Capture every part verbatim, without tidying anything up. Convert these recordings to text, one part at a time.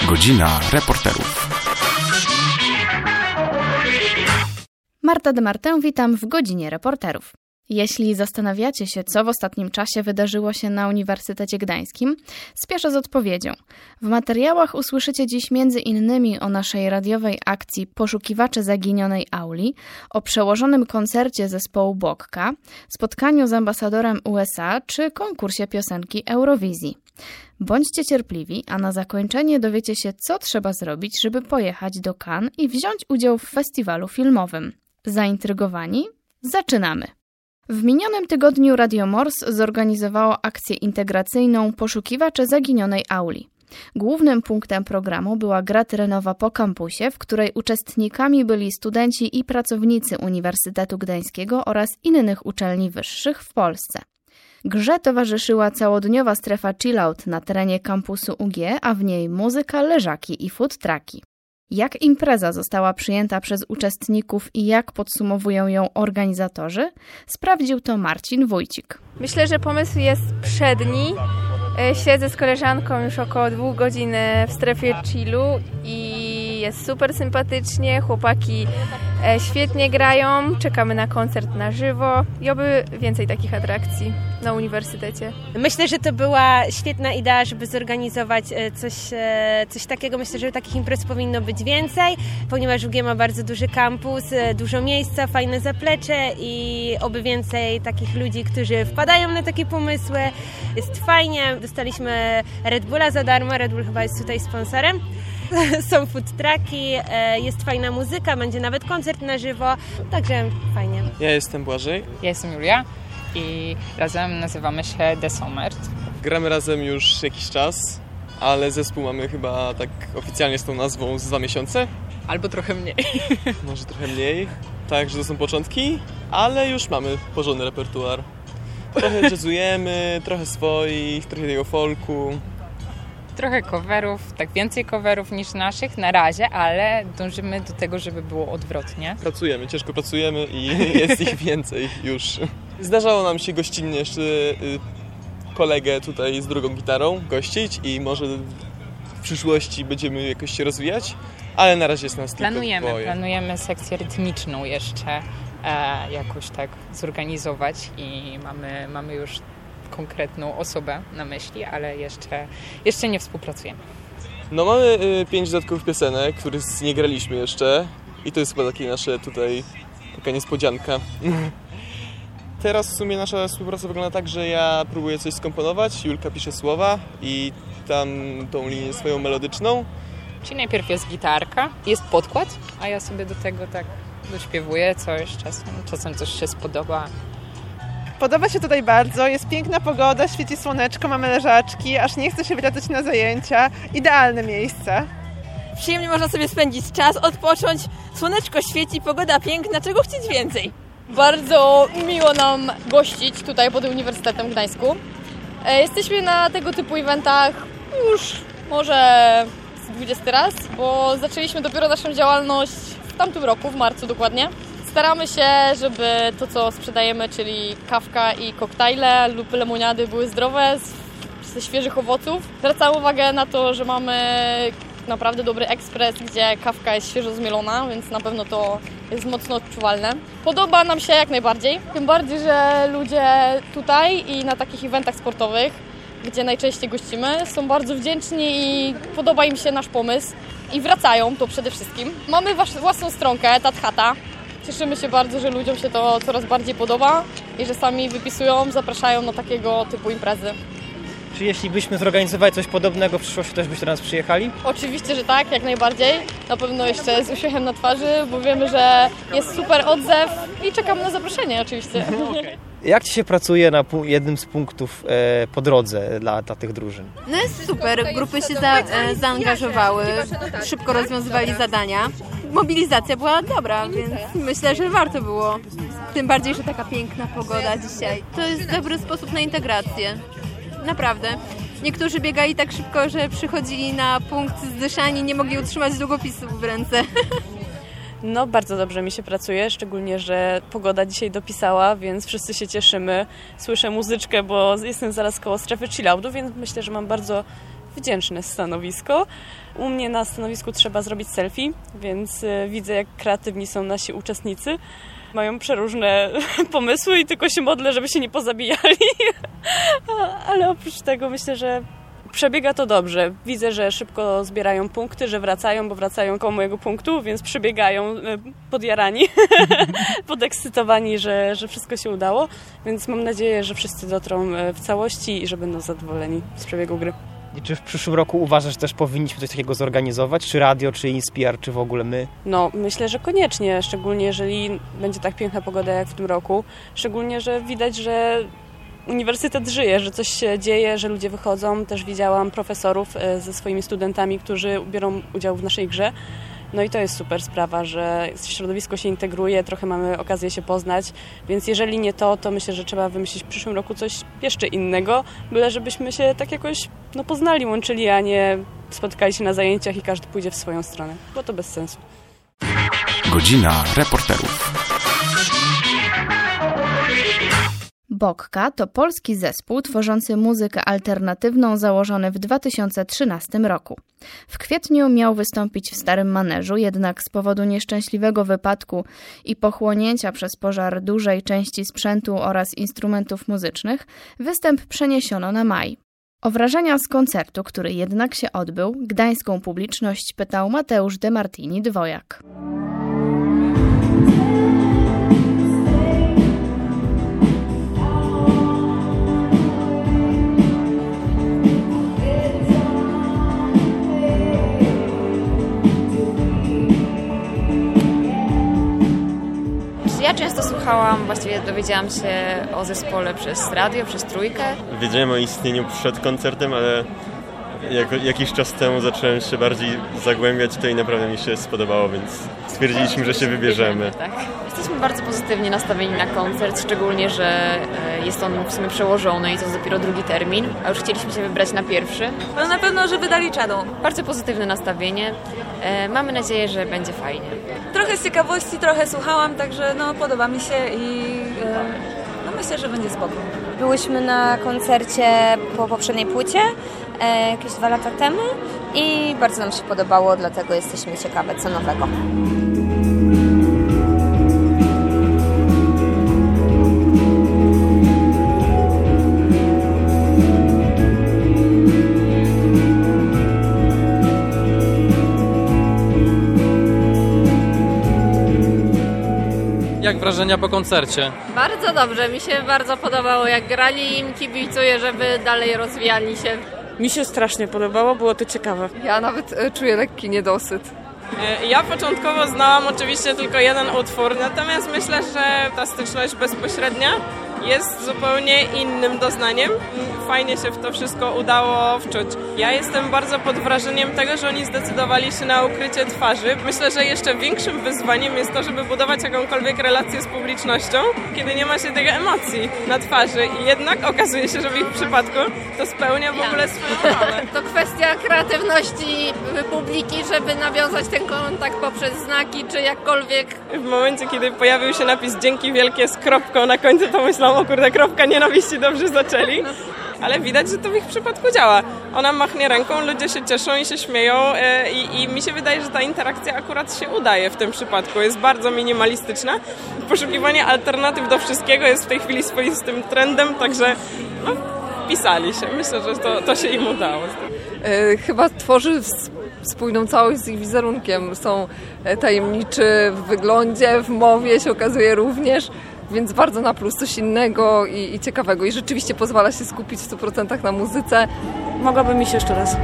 Godzina reporterów. Marta de Martę, witam w Godzinie Reporterów. Jeśli zastanawiacie się, co w ostatnim czasie wydarzyło się na Uniwersytecie Gdańskim, spieszę z odpowiedzią. W materiałach usłyszycie dziś między innymi o naszej radiowej akcji Poszukiwacze zaginionej Auli, o przełożonym koncercie zespołu Bokka, spotkaniu z ambasadorem U S A czy konkursie piosenki Eurowizji. Bądźcie cierpliwi, a na zakończenie dowiecie się, co trzeba zrobić, żeby pojechać do Cannes i wziąć udział w festiwalu filmowym. Zaintrygowani? Zaczynamy! W minionym tygodniu Radio Mors zorganizowało akcję integracyjną Poszukiwacze zaginionej Auli. Głównym punktem programu była gra terenowa po kampusie, w której uczestnikami byli studenci i pracownicy Uniwersytetu Gdańskiego oraz innych uczelni wyższych w Polsce. Grze towarzyszyła całodniowa strefa chillout na terenie kampusu U G, a w niej muzyka, leżaki i food trucki. Jak impreza została przyjęta przez uczestników i jak podsumowują ją organizatorzy, sprawdził to Marcin Wójcik. Myślę, że pomysł jest przedni. Siedzę z koleżanką już około dwóch godzin w strefie chillu i jest super sympatycznie. Chłopaki świetnie grają, czekamy na koncert na żywo i oby więcej takich atrakcji na uniwersytecie. Myślę, że to była świetna idea, żeby zorganizować coś, coś takiego. Myślę, że takich imprez powinno być więcej, ponieważ U G ma bardzo duży kampus, dużo miejsca, fajne zaplecze i oby więcej takich ludzi, którzy wpadają na takie pomysły. Jest fajnie, dostaliśmy Red Bulla za darmo, Red Bull chyba jest tutaj sponsorem. Są food trucki, jest fajna muzyka, będzie nawet koncert na żywo, także fajnie. Ja jestem Błażej. Ja jestem Julia i razem nazywamy się The Somert. Gramy razem już jakiś czas, ale zespół mamy chyba tak oficjalnie z tą nazwą z dwa miesiące. Albo trochę mniej. Może trochę mniej, także to są początki, ale już mamy porządny repertuar. Trochę jazzujemy, trochę swoich, trochę tego folku. Trochę coverów, tak więcej coverów niż naszych na razie, ale dążymy do tego, żeby było odwrotnie. Pracujemy, ciężko pracujemy i jest ich więcej już. Zdarzało nam się gościnnie jeszcze kolegę tutaj z drugą gitarą gościć i może w przyszłości będziemy jakoś się rozwijać, ale na razie jest nas planujemy, tylko dwoje. Planujemy sekcję rytmiczną jeszcze e, jakoś tak zorganizować i mamy, mamy już konkretną osobę na myśli, ale jeszcze, jeszcze nie współpracujemy. No mamy y, pięć dodatkowych piosenek, których nie graliśmy jeszcze i to jest chyba takie nasze tutaj taka niespodzianka. Teraz w sumie nasza współpraca wygląda tak, że ja próbuję coś skomponować, Julka pisze słowa i tam tą linię swoją melodyczną. Czyli najpierw jest gitarka, jest podkład, a ja sobie do tego tak dośpiewuję coś, czasem, czasem coś się spodoba. Podoba się tutaj bardzo, jest piękna pogoda, świeci słoneczko, mamy leżaczki, aż nie chce się wracać na zajęcia. Idealne miejsce. Przyjemnie można sobie spędzić czas, odpocząć, słoneczko świeci, pogoda piękna, czego chcieć więcej? Bardzo miło nam gościć tutaj pod Uniwersytetem w Gdańsku. Jesteśmy na tego typu eventach już może dwudziesty raz, bo zaczęliśmy dopiero naszą działalność w tamtym roku, w marcu dokładnie. Staramy się, żeby to, co sprzedajemy, czyli kawka i koktajle lub lemoniady były zdrowe, ze świeżych owoców. Zwracamy uwagę na to, że mamy naprawdę dobry ekspres, gdzie kawka jest świeżo zmielona, więc na pewno to jest mocno odczuwalne. Podoba nam się jak najbardziej, tym bardziej, że ludzie tutaj i na takich eventach sportowych, gdzie najczęściej gościmy, są bardzo wdzięczni i podoba im się nasz pomysł i wracają, to przede wszystkim. Mamy własną stronkę, Tathata. Cieszymy się bardzo, że ludziom się to coraz bardziej podoba i że sami wypisują, zapraszają na takiego typu imprezy. Czy jeśli byśmy zorganizowali coś podobnego w przyszłości, też byście do nas przyjechali? Oczywiście, że tak, jak najbardziej. Na pewno jeszcze z uśmiechem na twarzy, bo wiemy, że jest super odzew i czekamy na zaproszenie oczywiście. Okay. Jak Ci się pracuje na jednym z punktów e, po drodze dla, dla tych drużyn? No jest super, grupy się za, e, zaangażowały, szybko rozwiązywali zadania. Mobilizacja była dobra, więc myślę, że warto było. Tym bardziej, że taka piękna pogoda dzisiaj. To jest dobry sposób na integrację. Naprawdę. Niektórzy biegali tak szybko, że przychodzili na punkt zdyszani, nie mogli utrzymać długopisu w ręce. No, bardzo dobrze mi się pracuje, szczególnie, że pogoda dzisiaj dopisała, więc wszyscy się cieszymy. Słyszę muzyczkę, bo jestem zaraz koło strefy chilloutu, więc myślę, że mam bardzo wdzięczne stanowisko. U mnie na stanowisku trzeba zrobić selfie, więc widzę, jak kreatywni są nasi uczestnicy. Mają przeróżne pomysły i tylko się modlę, żeby się nie pozabijali. Ale oprócz tego myślę, że przebiega to dobrze. Widzę, że szybko zbierają punkty, że wracają, bo wracają koło mojego punktu, więc przybiegają podjarani, podekscytowani, że, że wszystko się udało. Więc mam nadzieję, że wszyscy dotrą w całości i że będą zadowoleni z przebiegu gry. I czy w przyszłym roku uważasz, że też powinniśmy coś takiego zorganizować? Czy radio, czy Inspire, czy w ogóle my? No, myślę, że koniecznie, szczególnie jeżeli będzie tak piękna pogoda jak w tym roku. Szczególnie, że widać, że uniwersytet żyje, że coś się dzieje, że ludzie wychodzą. Też widziałam profesorów ze swoimi studentami, którzy biorą udział w naszej grze. No i to jest super sprawa, że środowisko się integruje, trochę mamy okazję się poznać, więc jeżeli nie to, to myślę, że trzeba wymyślić w przyszłym roku coś jeszcze innego, byle żebyśmy się tak jakoś no, poznali, łączyli, a nie spotykali się na zajęciach i każdy pójdzie w swoją stronę, bo to bez sensu. Godzina reporterów. Bokka to polski zespół tworzący muzykę alternatywną założony w dwa tysiące trzynastym roku. W kwietniu miał wystąpić w Starym Maneżu, jednak z powodu nieszczęśliwego wypadku i pochłonięcia przez pożar dużej części sprzętu oraz instrumentów muzycznych występ przeniesiono na maj. O wrażenia z koncertu, który jednak się odbył, gdańską publiczność pytał Mateusz De Martini-Dwojak. Ja często słuchałam, właściwie dowiedziałam się o zespole przez radio, przez Trójkę. Wiedziałem o istnieniu przed koncertem, ale jak, jakiś czas temu zacząłem się bardziej zagłębiać to i naprawdę mi się spodobało, więc stwierdziliśmy, że się wybierzemy. Tak. Jesteśmy bardzo pozytywnie nastawieni na koncert, szczególnie, że jest on w sumie przełożony i to jest dopiero drugi termin, a już chcieliśmy się wybrać na pierwszy. No na pewno, że wydali czadą. Bardzo pozytywne nastawienie. Mamy nadzieję, że będzie fajnie. Trochę z ciekawości, trochę słuchałam, także no podoba mi się i no, myślę, że będzie spoko. Byłyśmy na koncercie po poprzedniej płycie e, jakieś dwa lata temu i bardzo nam się podobało, dlatego jesteśmy ciekawe co nowego. Jak wrażenia po koncercie? Bardzo dobrze, mi się bardzo podobało jak grali, im kibicuję, żeby dalej rozwijali się. Mi się strasznie podobało, było to ciekawe. Ja nawet czuję lekki niedosyt. Ja początkowo znałam oczywiście tylko jeden utwór, natomiast myślę, że ta styczność bezpośrednia jest zupełnie innym doznaniem. Fajnie się w to wszystko udało wczuć. Ja jestem bardzo pod wrażeniem tego, że oni zdecydowali się na ukrycie twarzy. Myślę, że jeszcze większym wyzwaniem jest to, żeby budować jakąkolwiek relację z publicznością, kiedy nie ma się tych emocji na twarzy. I jednak okazuje się, że w ich przypadku to spełnia w ogóle swoją rolę. To kwestia kreatywności publiki, żeby nawiązać ten kontakt poprzez znaki, czy jakkolwiek. W momencie, kiedy pojawił się napis dzięki wielkie z kropką na końcu, to myślałam, o kurde, kropka nienawiści, dobrze zaczęli. Ale widać, że to w ich przypadku działa. Ona machnie ręką, ludzie się cieszą i się śmieją i, i mi się wydaje, że ta interakcja akurat się udaje w tym przypadku. Jest bardzo minimalistyczna. Poszukiwanie alternatyw do wszystkiego jest w tej chwili swoistym trendem, także no, wpisali się. Myślę, że to, to się im udało. E, chyba tworzy spójną całość z ich wizerunkiem. Są tajemniczy w wyglądzie, w mowie się okazuje również. Więc bardzo na plus, coś innego i, i ciekawego. I rzeczywiście pozwala się skupić w stu procentach na muzyce. Mogłabym iść jeszcze raz.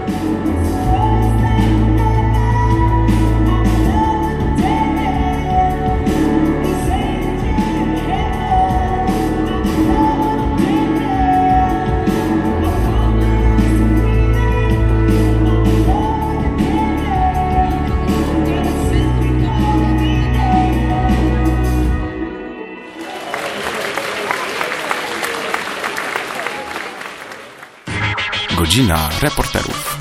Godzina reporterów.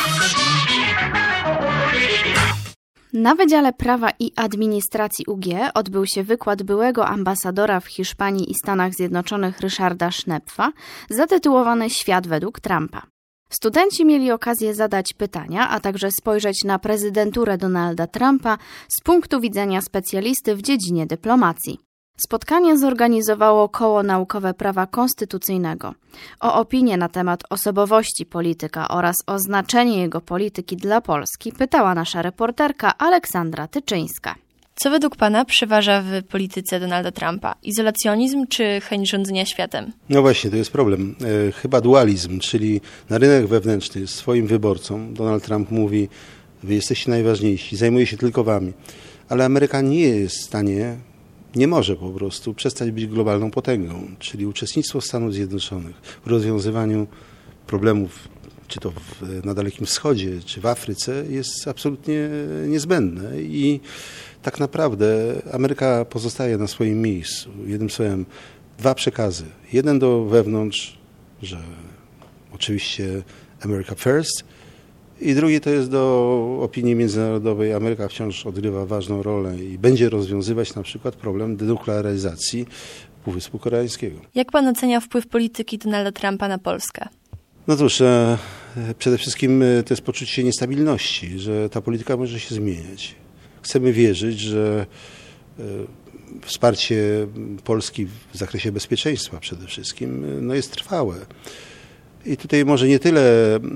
Na Wydziale Prawa i Administracji U G odbył się wykład byłego ambasadora w Hiszpanii i Stanach Zjednoczonych Ryszarda Sznepfa zatytułowany Świat według Trumpa. Studenci mieli okazję zadać pytania, a także spojrzeć na prezydenturę Donalda Trumpa z punktu widzenia specjalisty w dziedzinie dyplomacji. Spotkanie zorganizowało Koło Naukowe Prawa Konstytucyjnego. O opinię na temat osobowości polityka oraz o znaczenie jego polityki dla Polski pytała nasza reporterka Aleksandra Tyczyńska. Co według Pana przeważa w polityce Donalda Trumpa? Izolacjonizm czy chęć rządzenia światem? No właśnie, to jest problem. E, chyba dualizm, czyli na rynek wewnętrzny swoim wyborcom Donald Trump mówi: wy jesteście najważniejsi, zajmuję się tylko wami. Ale Ameryka nie jest w stanie, nie może po prostu przestać być globalną potęgą, czyli uczestnictwo Stanów Zjednoczonych w rozwiązywaniu problemów, czy to w, na Dalekim Wschodzie, czy w Afryce, jest absolutnie niezbędne i tak naprawdę Ameryka pozostaje na swoim miejscu. Jednym słowem, dwa przekazy. Jeden do wewnątrz, że oczywiście America First, i drugi to jest do opinii międzynarodowej. Ameryka wciąż odgrywa ważną rolę i będzie rozwiązywać na przykład problem denuklearyzacji Półwyspu Koreańskiego. Jak Pan ocenia wpływ polityki Donalda Trumpa na Polskę? No cóż, e, przede wszystkim to jest poczucie niestabilności, że ta polityka może się zmieniać. Chcemy wierzyć, że e, wsparcie Polski w zakresie bezpieczeństwa przede wszystkim no jest trwałe. I tutaj może nie tyle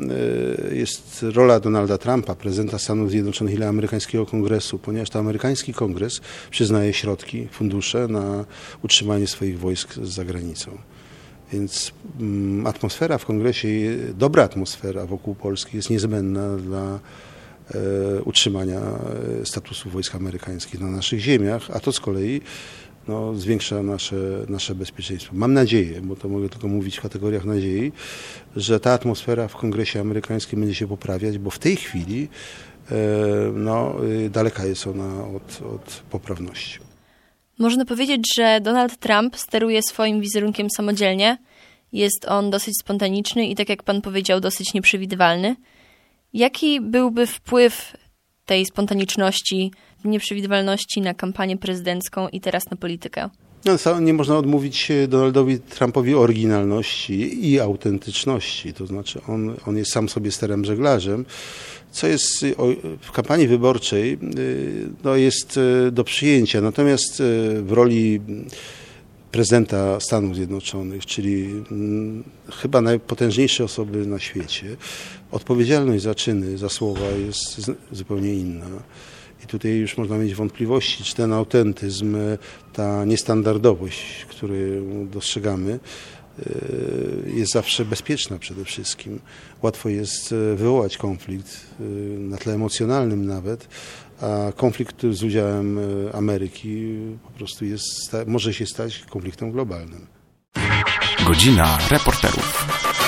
jest rola Donalda Trumpa, prezydenta Stanów Zjednoczonych, ile amerykańskiego kongresu, ponieważ to amerykański kongres przyznaje środki, fundusze na utrzymanie swoich wojsk za granicą. Więc atmosfera w kongresie, dobra atmosfera wokół Polski jest niezbędna dla utrzymania statusu wojsk amerykańskich na naszych ziemiach, a to z kolei no, zwiększa nasze, nasze bezpieczeństwo. Mam nadzieję, bo to mogę tylko mówić w kategoriach nadziei, że ta atmosfera w kongresie amerykańskim będzie się poprawiać, bo w tej chwili no, daleka jest ona od, od poprawności. Można powiedzieć, że Donald Trump steruje swoim wizerunkiem samodzielnie. Jest on dosyć spontaniczny i, tak jak pan powiedział, dosyć nieprzewidywalny. Jaki byłby wpływ tej spontaniczności, nieprzewidywalności na kampanię prezydencką i teraz na politykę? No, nie można odmówić Donaldowi Trumpowi oryginalności i autentyczności. To znaczy on, on jest sam sobie sterem żeglarzem, co jest w kampanii wyborczej no, jest do przyjęcia. Natomiast w roli prezydenta Stanów Zjednoczonych, czyli chyba najpotężniejszej osoby na świecie, odpowiedzialność za czyny, za słowa jest zupełnie inna. I tutaj już można mieć wątpliwości, czy ten autentyzm, ta niestandardowość, którą dostrzegamy, jest zawsze bezpieczna przede wszystkim. Łatwo jest wywołać konflikt, na tle emocjonalnym nawet, a konflikt z udziałem Ameryki po prostu jest, może się stać konfliktem globalnym. Godzina reporterów.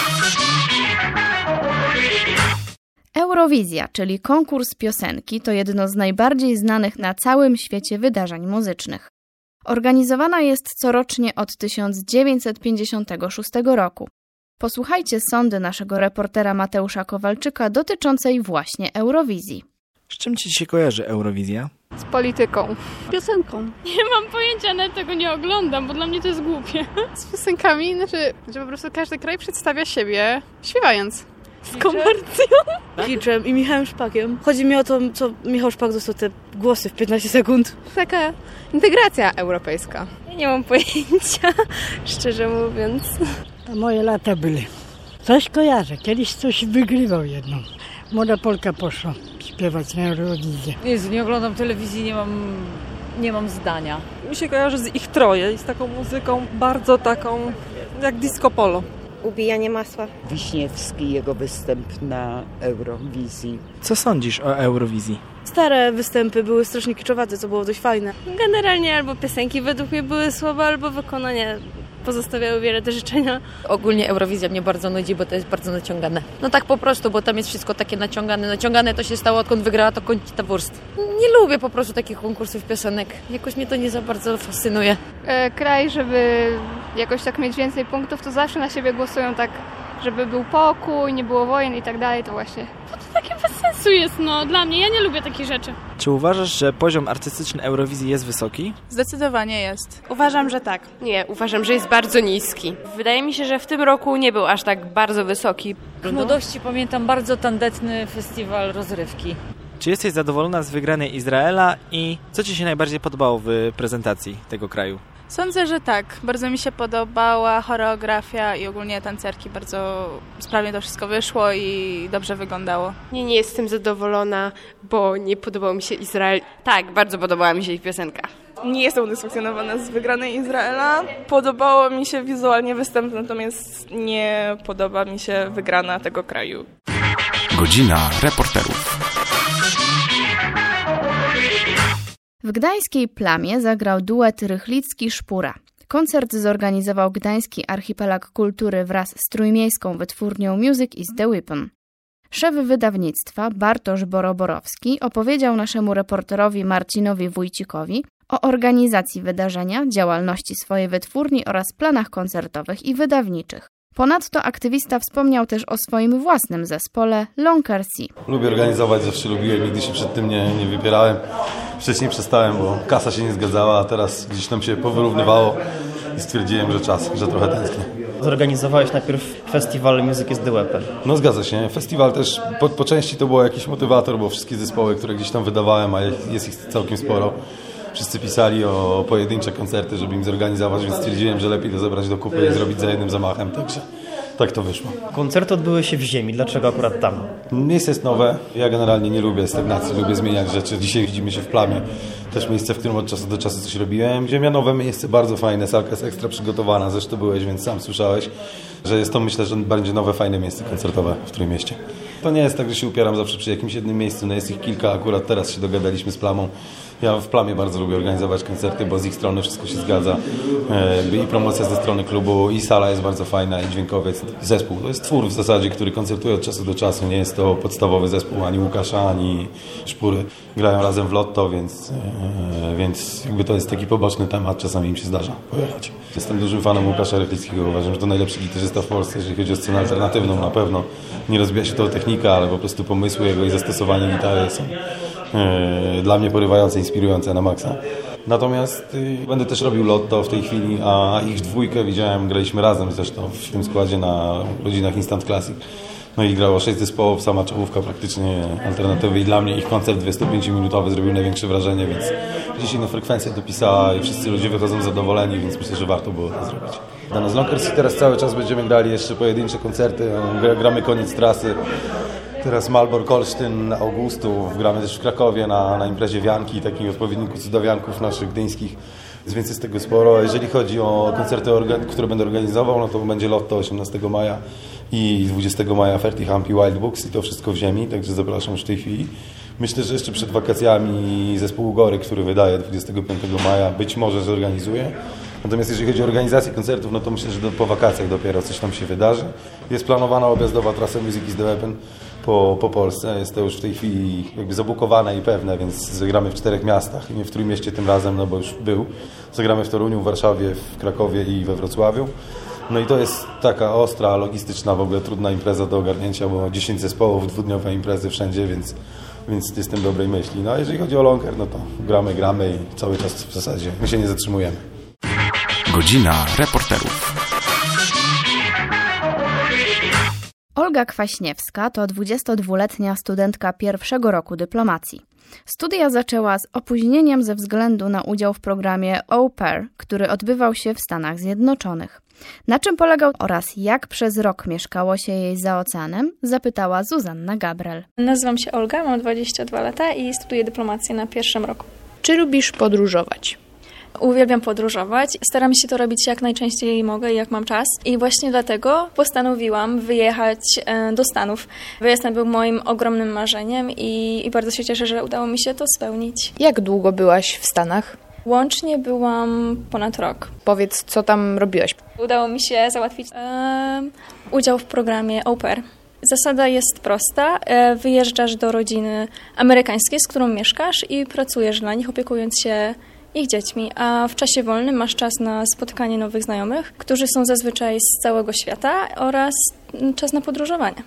Eurowizja, czyli konkurs piosenki, to jedno z najbardziej znanych na całym świecie wydarzeń muzycznych. Organizowana jest corocznie od tysiąc dziewięćset pięćdziesiątego szóstego roku. Posłuchajcie sądy naszego reportera Mateusza Kowalczyka dotyczącej właśnie Eurowizji. Z czym ci się kojarzy Eurowizja? Z polityką. Piosenką. Nie mam pojęcia, nawet tego nie oglądam, bo dla mnie to jest głupie. Z piosenkami, znaczy, że po prostu każdy kraj przedstawia siebie śpiewając. Z komercją. Kiczem i Michałem Szpakiem. Chodzi mi o to, co Michał Szpak dostał te głosy w piętnaście sekund. Taka integracja europejska. Ja nie mam pojęcia, szczerze mówiąc. To moje lata były. Coś kojarzę. Kiedyś coś wygrywał jedną. Młoda Polka poszła śpiewać na Eurowizję. Jezu, nie oglądam telewizji, nie mam, nie mam zdania. Mi się kojarzy z ich troje i z taką muzyką bardzo taką jak disco polo. Ubijanie masła. Wiśniewski, jego występ na Eurowizji. Co sądzisz o Eurowizji? Stare występy były strasznie kiczowate, co było dość fajne. Generalnie albo piosenki według mnie były słabe, albo wykonania pozostawiały wiele do życzenia. Ogólnie Eurowizja mnie bardzo nudzi, bo to jest bardzo naciągane. No tak po prostu, bo tam jest wszystko takie naciągane. Naciągane to się stało, odkąd wygrała to Conchita Wurst. Nie lubię po prostu takich konkursów piosenek. Jakoś mnie to nie za bardzo fascynuje. E, kraj, żeby jakoś tak mieć więcej punktów, to zawsze na siebie głosują tak, żeby był pokój, nie było wojen i tak dalej, to właśnie. To takie bez sensu sensu jest, no dla mnie, ja nie lubię takich rzeczy. Czy uważasz, że poziom artystyczny Eurowizji jest wysoki? Zdecydowanie jest. Uważam, że tak. Nie, uważam, że jest bardzo niski. Wydaje mi się, że w tym roku nie był aż tak bardzo wysoki. W młodości pamiętam bardzo tandetny festiwal rozrywki. Czy jesteś zadowolona z wygranej Izraela i co Ci się najbardziej podobało w prezentacji tego kraju? Sądzę, że tak. Bardzo mi się podobała choreografia i ogólnie tancerki. Bardzo sprawnie to wszystko wyszło i dobrze wyglądało. Nie, nie jestem zadowolona, bo nie podobał mi się Izrael. Tak, bardzo podobała mi się ich piosenka. Nie jestem udysfunkcjonowana z wygranej Izraela. Podobało mi się wizualnie występ, natomiast nie podoba mi się wygrana tego kraju. Godzina reporterów. W gdańskiej Plamie zagrał duet Rychlicki-Szpura. Koncert zorganizował Gdański Archipelag Kultury wraz z trójmiejską wytwórnią Music is the Weapon. Szef wydawnictwa Bartosz Boroborowski opowiedział naszemu reporterowi Marcinowi Wójcikowi o organizacji wydarzenia, działalności swojej wytwórni oraz planach koncertowych i wydawniczych. Ponadto aktywista wspomniał też o swoim własnym zespole Lonker Sea. Lubię organizować, zawsze lubiłem, nigdy się przed tym nie, nie wypierałem. Wcześniej przestałem, bo kasa się nie zgadzała, a teraz gdzieś tam się powyrównywało i stwierdziłem, że czas, że trochę tęsknię. Zorganizowałeś najpierw festiwal Music is the Weapon. No zgadza się, festiwal też po, po części to był jakiś motywator, bo wszystkie zespoły, które gdzieś tam wydawałem, a jest ich całkiem sporo, wszyscy pisali o pojedyncze koncerty, żeby im zorganizować, więc stwierdziłem, że lepiej to zebrać do kupy i zrobić za jednym zamachem, także tak to wyszło. Koncerty odbyły się w ziemi, dlaczego akurat tam? Miejsce jest nowe, ja generalnie nie lubię stagnacji, lubię zmieniać rzeczy. Dzisiaj widzimy się w Plamie, też miejsce, w którym od czasu do czasu coś robiłem. Ziemia nowe miejsce, bardzo fajne, salka jest ekstra przygotowana, zresztą byłeś, więc sam słyszałeś, że jest to, myślę, że będzie nowe, fajne miejsce koncertowe w Trójmieście. To nie jest tak, że się upieram zawsze przy jakimś jednym miejscu, no jest ich kilka, akurat teraz się dogadaliśmy z Plamą. Ja w Plamie bardzo lubię organizować koncerty, bo z ich strony wszystko się zgadza. I promocja ze strony klubu, i sala jest bardzo fajna, i dźwiękowiec, i zespół. To jest twór w zasadzie, który koncertuje od czasu do czasu. Nie jest to podstawowy zespół ani Łukasza, ani Szpury. Grają razem w Lotto, więc, więc jakby to jest taki poboczny temat. Czasami im się zdarza pojechać. Jestem dużym fanem Łukasza Rychlickiego. Uważam, że to najlepszy gitarzysta w Polsce, jeżeli chodzi o scenę alternatywną na pewno. Nie rozbija się to o technikę, ale po prostu pomysły jego i zastosowanie gitary są dla mnie porywające, inspirujące na maksa. Natomiast y, będę też robił Lotto w tej chwili, a ich dwójkę widziałem, graliśmy razem zresztą w tym składzie na rodzinach Instant Classic. No i grało sześć zespołów, sama czołówka praktycznie alternatywy i dla mnie ich koncert dwudziestopięciominutowy zrobił największe wrażenie, więc gdzieś inna frekwencja dopisała i wszyscy ludzie wychodzą zadowoleni, więc myślę, że warto było to zrobić. Dla nas Lonker Sea teraz cały czas będziemy grali jeszcze pojedyncze koncerty, gramy koniec trasy. Teraz Malbork, Olsztyn, Augustów, gramy też w Krakowie na, na imprezie Wianki, takim odpowiedniku cudowianków naszych gdyńskich, więc jest tego sporo. Jeżeli chodzi o koncerty, które będę organizował, no to będzie Lotto osiemnastego maja i dwudziestego maja Ferty Humpy Wild Books i to wszystko w ziemi, także zapraszam już w tej chwili. Myślę, że jeszcze przed wakacjami zespół Gory, który wydaje dwudziestego piątego maja, być może zorganizuje. Natomiast jeżeli chodzi o organizację koncertów, no to myślę, że do, po wakacjach dopiero coś tam się wydarzy. Jest planowana objazdowa trasa Music is the Weapon po, po Polsce. Jest to już w tej chwili jakby zabukowane i pewne, więc zagramy w czterech miastach. Nie w Trójmieście tym razem, no bo już był. Zagramy w Toruniu, w Warszawie, w Krakowie i we Wrocławiu. No i to jest taka ostra, logistyczna, w ogóle trudna impreza do ogarnięcia, bo dziesięć zespołów, dwudniowe imprezy wszędzie, więc, więc jestem dobrej myśli. No a jeżeli chodzi o Lonker, no to gramy, gramy i cały czas w zasadzie my się nie zatrzymujemy. Godzina reporterów. Olga Kwaśniewska to dwudziestodwuletnia studentka pierwszego roku dyplomacji. Studia zaczęła z opóźnieniem ze względu na udział w programie Au Pair, który odbywał się w Stanach Zjednoczonych. Na czym polegał oraz jak przez rok mieszkało się jej za oceanem, zapytała Zuzanna Gabrel. Nazywam się Olga, mam dwadzieścia dwa lata i studiuję dyplomację na pierwszym roku. Czy lubisz podróżować? Uwielbiam podróżować. Staram się to robić jak najczęściej mogę i jak mam czas. I właśnie dlatego postanowiłam wyjechać do Stanów. Wyjazd był moim ogromnym marzeniem i, i bardzo się cieszę, że udało mi się to spełnić. Jak długo byłaś w Stanach? Łącznie byłam ponad rok. Powiedz, co tam robiłaś? Udało mi się załatwić e, udział w programie Au Pair. Zasada jest prosta. Wyjeżdżasz do rodziny amerykańskiej, z którą mieszkasz i pracujesz dla nich, opiekując się ich dziećmi, a w czasie wolnym masz czas na spotykanie nowych znajomych, którzy są zazwyczaj z całego świata oraz czas na podróżowanie.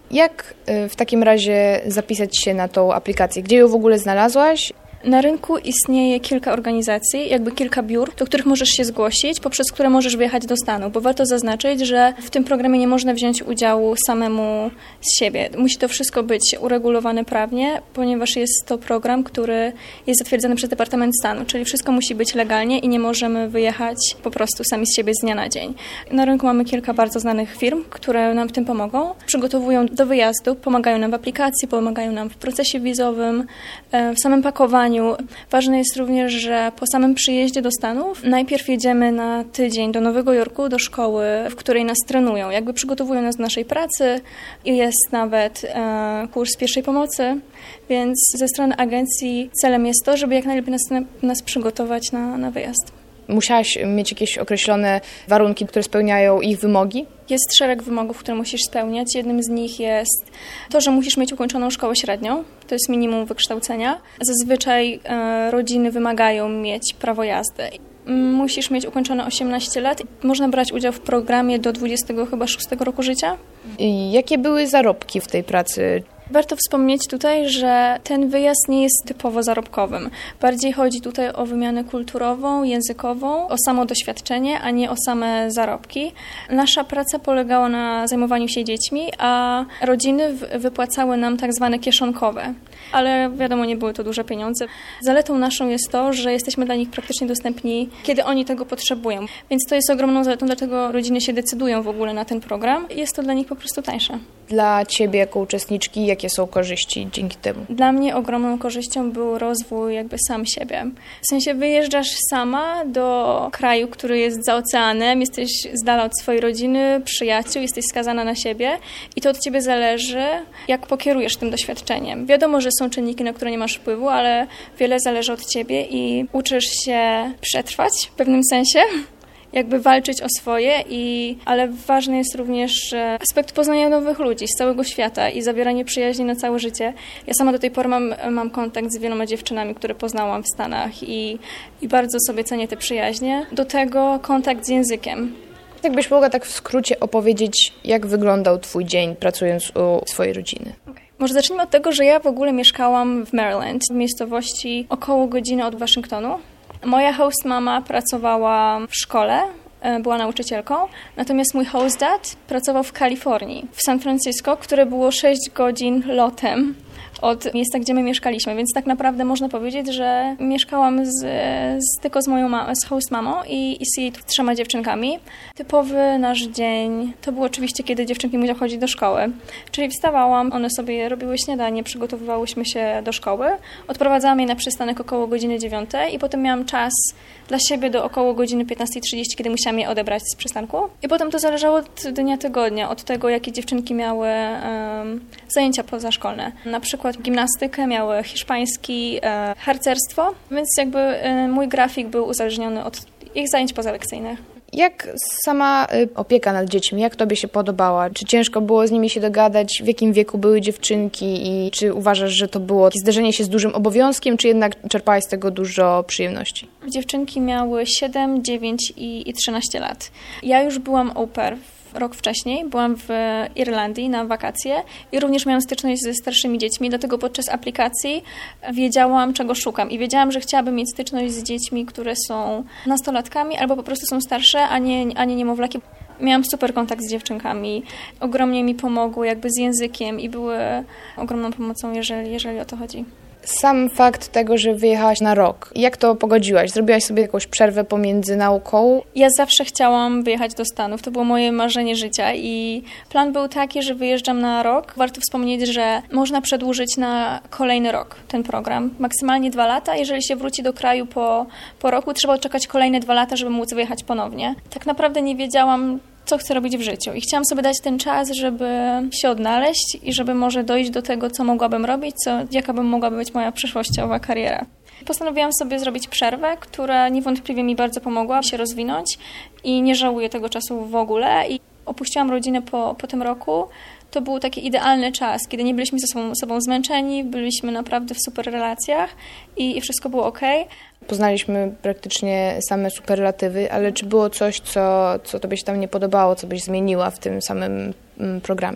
Jak w takim razie zapisać się na tą aplikację? Gdzie ją w ogóle znalazłaś? Na rynku istnieje kilka organizacji, jakby kilka biur, do których możesz się zgłosić, poprzez które możesz wyjechać do Stanów, bo warto zaznaczyć, że w tym programie nie można wziąć udziału samemu z siebie. Musi to wszystko być uregulowane prawnie, ponieważ jest to program, który jest zatwierdzony przez Departament Stanu, czyli wszystko musi być legalnie i nie możemy wyjechać po prostu sami z siebie z dnia na dzień. Na rynku mamy kilka bardzo znanych firm, które nam w tym pomogą. Przygotowują do wyjazdu, pomagają nam w aplikacji, pomagają nam w procesie wizowym, w samym pakowaniu. Ważne jest również, że po samym przyjeździe do Stanów najpierw jedziemy na tydzień do Nowego Jorku, do szkoły, w której nas trenują. Jakby przygotowują nas do naszej pracy i jest nawet e, kurs pierwszej pomocy, więc ze strony agencji celem jest to, żeby jak najlepiej nas, nas przygotować na, na wyjazd. Musiałaś mieć jakieś określone warunki, które spełniają ich wymogi? Jest szereg wymogów, które musisz spełniać. Jednym z nich jest to, że musisz mieć ukończoną szkołę średnią. To jest minimum wykształcenia. Zazwyczaj e, rodziny wymagają mieć prawo jazdy. Musisz mieć ukończone osiemnaście lat. Można brać udział w programie do dwudziestego chyba szóstego roku życia. I jakie były zarobki w tej pracy? Warto wspomnieć tutaj, że ten wyjazd nie jest typowo zarobkowym. Bardziej chodzi tutaj o wymianę kulturową, językową, o samo doświadczenie, a nie o same zarobki. Nasza praca polegała na zajmowaniu się dziećmi, a rodziny wypłacały nam tak zwane kieszonkowe. Ale wiadomo, nie były to duże pieniądze. Zaletą naszą jest to, że jesteśmy dla nich praktycznie dostępni, kiedy oni tego potrzebują. Więc to jest ogromną zaletą, dlatego rodziny się decydują w ogóle na ten program. Jest to dla nich po prostu tańsze. Dla Ciebie jako uczestniczki, jakie są korzyści dzięki temu? Dla mnie ogromną korzyścią był rozwój jakby sam siebie. W sensie wyjeżdżasz sama do kraju, który jest za oceanem, jesteś z dala od swojej rodziny, przyjaciół, jesteś skazana na siebie i to od Ciebie zależy, jak pokierujesz tym doświadczeniem. Wiadomo, że są czynniki, na które nie masz wpływu, ale wiele zależy od Ciebie i uczysz się przetrwać w pewnym sensie, jakby walczyć o swoje, i, ale ważny jest również aspekt poznania nowych ludzi z całego świata i zawieranie przyjaźni na całe życie. Ja sama do tej pory mam, mam kontakt z wieloma dziewczynami, które poznałam w Stanach i, i bardzo sobie cenię te przyjaźnie. Do tego kontakt z językiem. Jakbyś mogła tak w skrócie opowiedzieć, jak wyglądał Twój dzień pracując u swojej rodziny? Okay. Może zacznijmy od tego, że ja w ogóle mieszkałam w Maryland, w miejscowości około godziny od Waszyngtonu. Moja host mama pracowała w szkole, była nauczycielką, natomiast mój host dad pracował w Kalifornii, w San Francisco, które było sześć godzin lotem od miejsca, gdzie my mieszkaliśmy, więc tak naprawdę można powiedzieć, że mieszkałam z, z, tylko z moją ma- z host mamą i, i z jej trzema dziewczynkami. Typowy nasz dzień to był oczywiście, kiedy dziewczynki musiały chodzić do szkoły, czyli wstawałam, one sobie robiły śniadanie, przygotowywałyśmy się do szkoły, odprowadzałam je na przystanek około godziny dziewiątej i potem miałam czas dla siebie do około godziny piętnasta trzydzieści, kiedy musiałam je odebrać z przystanku. I potem to zależało od dnia tygodnia, od tego, jakie dziewczynki miały um, zajęcia pozaszkolne. Na przykład gimnastykę, miały hiszpański, e, harcerstwo, więc jakby e, mój grafik był uzależniony od ich zajęć pozalekcyjnych. Jak sama opieka nad dziećmi, jak Tobie się podobała? Czy ciężko było z nimi się dogadać? W jakim wieku były dziewczynki? I czy uważasz, że to było zderzenie się z dużym obowiązkiem, czy jednak czerpałaś z tego dużo przyjemności? Dziewczynki miały siedem, dziewięć i, i trzynaście lat. Ja już byłam au pair rok wcześniej, byłam w Irlandii na wakacje i również miałam styczność ze starszymi dziećmi, dlatego podczas aplikacji wiedziałam, czego szukam i wiedziałam, że chciałabym mieć styczność z dziećmi, które są nastolatkami albo po prostu są starsze, a nie, a nie niemowlaki. Miałam super kontakt z dziewczynkami, ogromnie mi pomogły jakby z językiem i były ogromną pomocą, jeżeli, jeżeli o to chodzi. Sam fakt tego, że wyjechałaś na rok, jak to pogodziłaś? Zrobiłaś sobie jakąś przerwę pomiędzy nauką? Ja zawsze chciałam wyjechać do Stanów, to było moje marzenie życia i plan był taki, że wyjeżdżam na rok. Warto wspomnieć, że można przedłużyć na kolejny rok ten program, maksymalnie dwa lata. Jeżeli się wróci do kraju po, po roku, trzeba odczekać kolejne dwa lata, żeby móc wyjechać ponownie. Tak naprawdę nie wiedziałam, co chcę robić w życiu. I chciałam sobie dać ten czas, żeby się odnaleźć i żeby może dojść do tego, co mogłabym robić, co, jaka by mogła być moja przyszłościowa kariera. Postanowiłam sobie zrobić przerwę, która niewątpliwie mi bardzo pomogła się rozwinąć i nie żałuję tego czasu w ogóle. I opuściłam rodzinę po, po tym roku. To był taki idealny czas, kiedy nie byliśmy ze sobą, sobą zmęczeni, byliśmy naprawdę w super relacjach i, i wszystko było okej. Poznaliśmy praktycznie same superlatywy, ale czy było coś, co, co Tobie się tam nie podobało, co byś zmieniła w tym samym programie?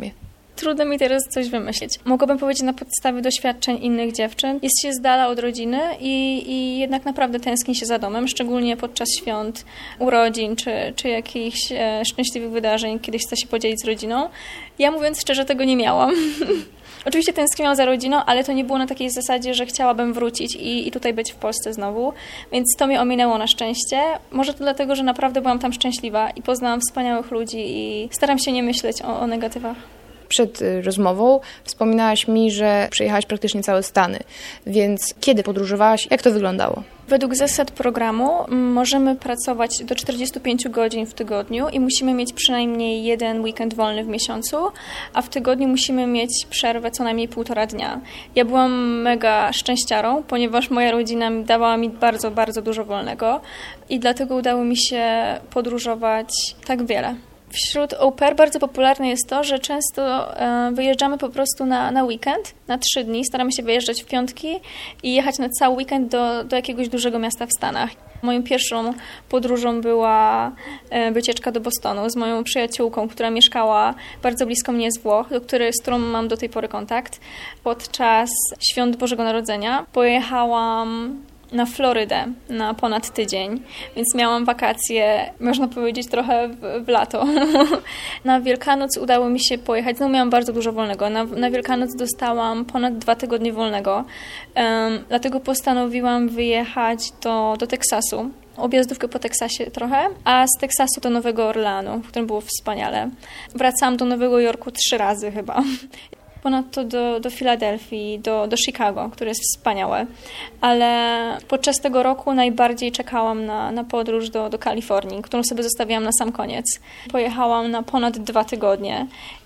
Trudno mi teraz coś wymyślić. Mogłabym powiedzieć na podstawie doświadczeń innych dziewczyn. Jest się z dala od rodziny i, i jednak naprawdę tęskni się za domem, szczególnie podczas świąt, urodzin czy, czy jakichś e, szczęśliwych wydarzeń, kiedy chce się podzielić z rodziną. Ja mówiąc szczerze, tego nie miałam. Oczywiście tęskniłam za rodziną, ale to nie było na takiej zasadzie, że chciałabym wrócić i, i tutaj być w Polsce znowu, więc to mnie ominęło na szczęście. Może to dlatego, że naprawdę byłam tam szczęśliwa i poznałam wspaniałych ludzi i staram się nie myśleć o, o negatywach. Przed rozmową wspominałaś mi, że przejechałaś praktycznie całe Stany, więc kiedy podróżowałaś, jak to wyglądało? Według zasad programu możemy pracować do czterdziestu pięciu godzin w tygodniu i musimy mieć przynajmniej jeden weekend wolny w miesiącu, a w tygodniu musimy mieć przerwę co najmniej półtora dnia. Ja byłam mega szczęściarą, ponieważ moja rodzina dawała mi bardzo, bardzo dużo wolnego i dlatego udało mi się podróżować tak wiele. Wśród au pair bardzo popularne jest to, że często e, wyjeżdżamy po prostu na, na weekend, na trzy dni. Staramy się wyjeżdżać w piątki i jechać na cały weekend do, do jakiegoś dużego miasta w Stanach. Moją pierwszą podróżą była e, wycieczka do Bostonu z moją przyjaciółką, która mieszkała bardzo blisko mnie z Włoch, do której, z którą mam do tej pory kontakt. Podczas świąt Bożego Narodzenia pojechałam na Florydę na ponad tydzień, więc miałam wakacje, można powiedzieć, trochę w, w lato. Na Wielkanoc udało mi się pojechać, no miałam bardzo dużo wolnego. Na, na Wielkanoc dostałam ponad dwa tygodnie wolnego, um, dlatego postanowiłam wyjechać do, do Teksasu. Objazdówkę po Teksasie trochę, a z Teksasu do Nowego Orleanu, w którym było wspaniale. Wracałam do Nowego Jorku trzy razy chyba. Ponadto do, do Filadelfii, do, do Chicago, które jest wspaniałe. Ale podczas tego roku najbardziej czekałam na, na podróż do, do Kalifornii, którą sobie zostawiłam na sam koniec. Pojechałam na ponad dwa tygodnie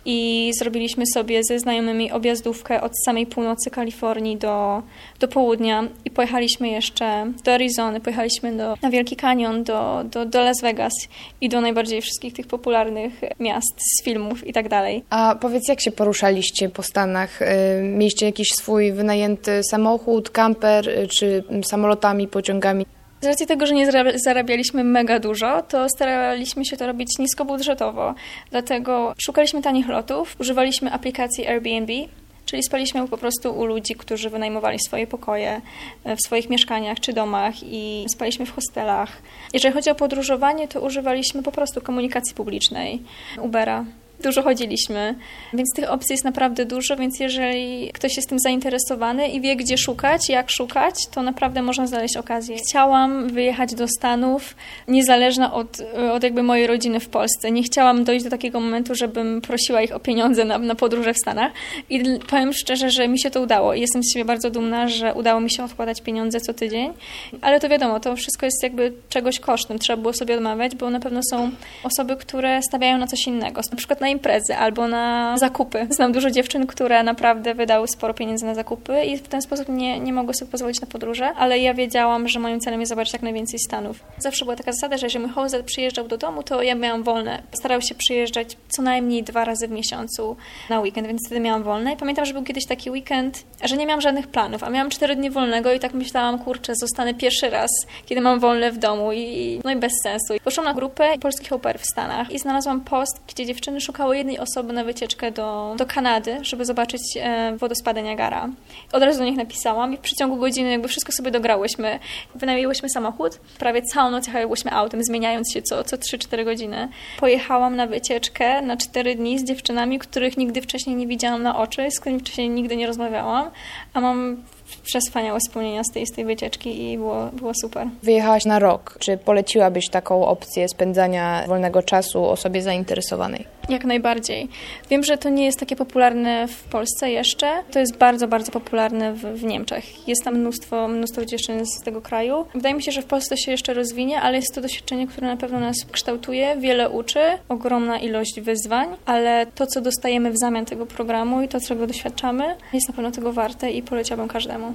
i zrobiliśmy sobie ze znajomymi objazdówkę od samej północy Kalifornii do, do południa i pojechaliśmy jeszcze do Arizony, pojechaliśmy do, na Wielki Kanion, do, do, do Las Vegas i do najbardziej wszystkich tych popularnych miast z filmów i tak dalej. A powiedz, jak się poruszaliście po Stanach? Mieliście jakiś swój wynajęty samochód, kamper, czy samolotami, pociągami? Z racji tego, że nie zarabialiśmy mega dużo, to staraliśmy się to robić niskobudżetowo. Dlatego szukaliśmy tanich lotów, używaliśmy aplikacji Airbnb, czyli spaliśmy po prostu u ludzi, którzy wynajmowali swoje pokoje w swoich mieszkaniach czy domach i spaliśmy w hostelach. Jeżeli chodzi o podróżowanie, to używaliśmy po prostu komunikacji publicznej, Ubera. Dużo chodziliśmy, więc tych opcji jest naprawdę dużo, więc jeżeli ktoś jest tym zainteresowany i wie, gdzie szukać, jak szukać, to naprawdę można znaleźć okazję. Chciałam wyjechać do Stanów, niezależna od, od jakby mojej rodziny w Polsce. Nie chciałam dojść do takiego momentu, żebym prosiła ich o pieniądze na, na podróże w Stanach i powiem szczerze, że mi się to udało. Jestem z siebie bardzo dumna, że udało mi się odkładać pieniądze co tydzień, ale to wiadomo, to wszystko jest jakby czegoś kosztem. Trzeba było sobie odmawiać, bo na pewno są osoby, które stawiają na coś innego. Na przykład na imprezy albo na zakupy. Znam dużo dziewczyn, które naprawdę wydały sporo pieniędzy na zakupy i w ten sposób nie, nie mogły sobie pozwolić na podróże, ale ja wiedziałam, że moim celem jest zobaczyć jak najwięcej Stanów. Zawsze była taka zasada, że jeżeli mój host przyjeżdżał do domu, to ja miałam wolne. Starał się przyjeżdżać co najmniej dwa razy w miesiącu na weekend, więc wtedy miałam wolne. I pamiętam, że był kiedyś taki weekend, że nie miałam żadnych planów, a miałam cztery dni wolnego i tak myślałam, kurczę, zostanę pierwszy raz, kiedy mam wolne w domu i no i bez sensu. I poszłam na grupę polskich au pair w Stanach i znalazłam post, gdzie dziewczyny szukały jednej osoby na wycieczkę do, do Kanady, żeby zobaczyć e, wodospady Niagara. Od razu do nich napisałam i w przeciągu godziny jakby wszystko sobie dograłyśmy. Wynajęłyśmy samochód, prawie całą noc jechałyśmy autem, zmieniając się co, co trzy cztery godziny. Pojechałam na wycieczkę na cztery dni z dziewczynami, których nigdy wcześniej nie widziałam na oczy, z którymi wcześniej nigdy nie rozmawiałam, a mam przespaniałe wspomnienia z tej, z tej wycieczki i było, było super. Wyjechałaś na rok. Czy poleciłabyś taką opcję spędzania wolnego czasu osobie zainteresowanej? Jak najbardziej. Wiem, że to nie jest takie popularne w Polsce jeszcze. To jest bardzo, bardzo popularne w, w Niemczech. Jest tam mnóstwo, mnóstwo dziewczyn z tego kraju. Wydaje mi się, że w Polsce się jeszcze rozwinie, ale jest to doświadczenie, które na pewno nas kształtuje, wiele uczy, ogromna ilość wyzwań, ale to, co dostajemy w zamian tego programu i to, czego doświadczamy, jest na pewno tego warte i poleciłabym każdemu.